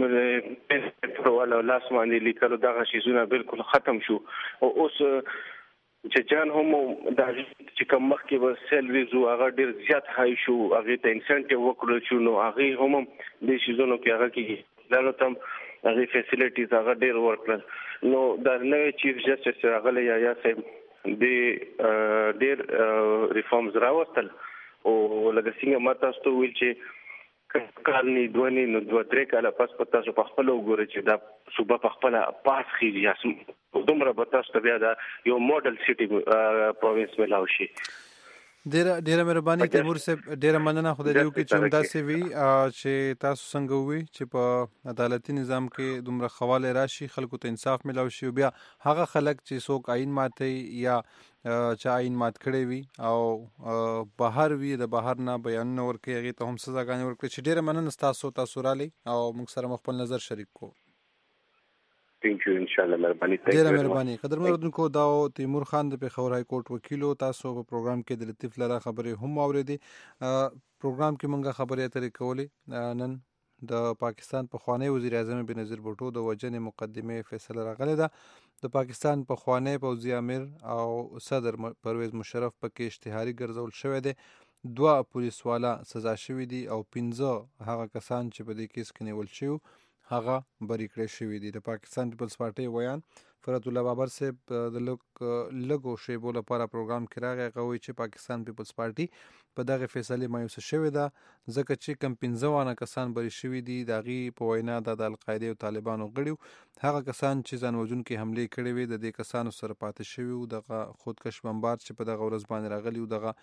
Speaker 12: پرواله لاس باندې لیکلو دغه شیزونه بالکل ختم شو او اوس چې جان هم د چې کوم مخکې به سیلریز او هغه ډیر زیات هاي شو هغه ته انسنټیو وکړل شو نو هغه هم د شیزونو کې هغه کې دا نو تم هغه فیسیلیټیز هغه ډیر ورکړل نو د نوې چیف جسټس هغه یا یا سم د ډیر ریفارمز راوستل او لکه څنګه ماته ستو ویل چې کال نه دوه نه دوه درې کاله پس په تاسو په خپل وګورئ چې دا صوبه په خپل پاس خېږي یا دومره به تاسو ته بیا دا یو موډل سیټي پروینس ملاوي شي
Speaker 7: ډیره ډیره مهرباني تیمور صاحب ډیره مننه خدای دې وکړي چې همداسې وي چې تاسو څنګه وي چې په عدالتي نظام کې دومره خواله راشي خلکو ته انصاف ملاوي شي بیا هغه خلک چې څوک آئین ماته یا چې آئین مات کړی وي او بهر وي د بهر نه بیانونه ورکوي هغې ته هم سزاګانې ورکړي چې ډیره مننه ستاسو تاسو رالی او موږ سره خپل نظر شریک کوو
Speaker 12: ثانک یو ان شاء الله مهرباني
Speaker 7: ډیره مهرباني قدرمن اردوونکو دا تیمور خان د پېښور های کورټ وکیلو تاسو په پروګرام کې د لطیف لاله خبرې هم واورېدې پروګرام کې مونږه خبرې اترې کولې نن د پاکستان پخوانی وزیر اعظم بنظیر بوټو د وژنې مقدمې فیصله راغلی ده د پاکستان پخوانی پوځي امیر او صدر پرویز مشرف پکې اشتهاري ګرځول شوی دی دوه پولیس والا سزا شوي دي او پنځه هغه کسان چې په دې کیس کې نیول شوي هغه بری کړی شوي دي د پاکستان پیپلز پارټۍ ویان فرات الله بابر صاحب د لږو شیبو لپاره پروګرام کې راغی هغه وایي چې پاکستان پیپلز پارټي په دغه فیصلې مایوسه شوې ده ځکه چې کم پنځه وانه کسان بری شوي دي د هغې په وینا د القاعدې او طالبانو غړي هغه کسان چې ځان وژونکي حملې کړې وي د دې کسانو سره پاتې شوي وو دغه خودکش بمبار چې په دغه ورځ باندې راغلي وو دغه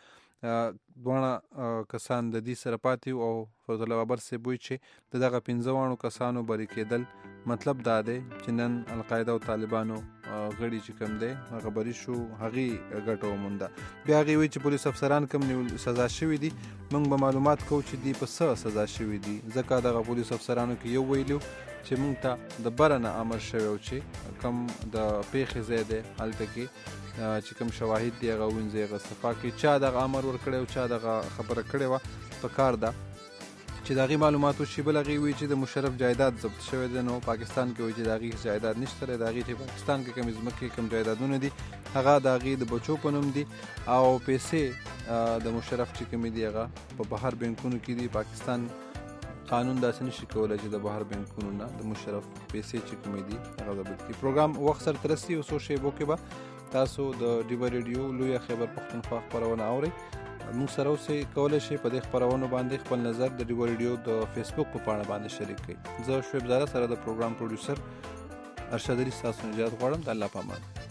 Speaker 7: دواړه کسان د دې سره پاتې وو او فرات الله بابر صاحب وایي چې د دغه پنځه وانو کسانو بری کېدل مطلب دا دی چې نن القاعده او طالبانو غړي چې کوم دی هغه بری شو هغې ګټه ومونده بیا هغې وایي چې پولیس افسران کوم نیول سزا شوي دي موږ به معلومات کوو چې دوی په څه سزا شوي دي ځکه دغه پولیس افسرانو کې یو ویلي چې موږ ته د بره نه امر شوی و چې کوم د پیښې ځای دی هلته کې چې کوم شواهد دي هغه ونیسئ هغه صفا کړي چا دغه امر ورکړی او چا دغه خبره کړې وه په کار ده چې د هغې معلومات وشي بل هغې وایي چې د مشرف جایداد ضبط شوی دی نو پاکستان کې وایي چې د هغې جایداد نشته دی د هغې چې پاکستان کې کومې ځمکې کوم جایدادونه دي هغه د هغې د بچو په نوم دي او پیسې د مشرف چې کومې دي هغه په بهر بینکونو کې دي پاکستان قانون داسې نشي کولی چې د بهر بینکونو نه د مشرف پیسې چې کومې دي هغه ضبط کړي پروګرام وخت سره ترسي او څو شیبو کې به تاسو د ډیبا ریډیو لویه خیبر پښتونخوا خپرونه اورئ موږ سره اوسئ، کولی شئ په دې خپرونو باندې خپل نظر د ډیګو ریډیو د فیسبوک په پاڼه باندې شریک کړئ. زه شعیب زاده سره د پروګرام پروډوسر ارشد علي ستاسو نه اجازه غواړم. د الله په امان.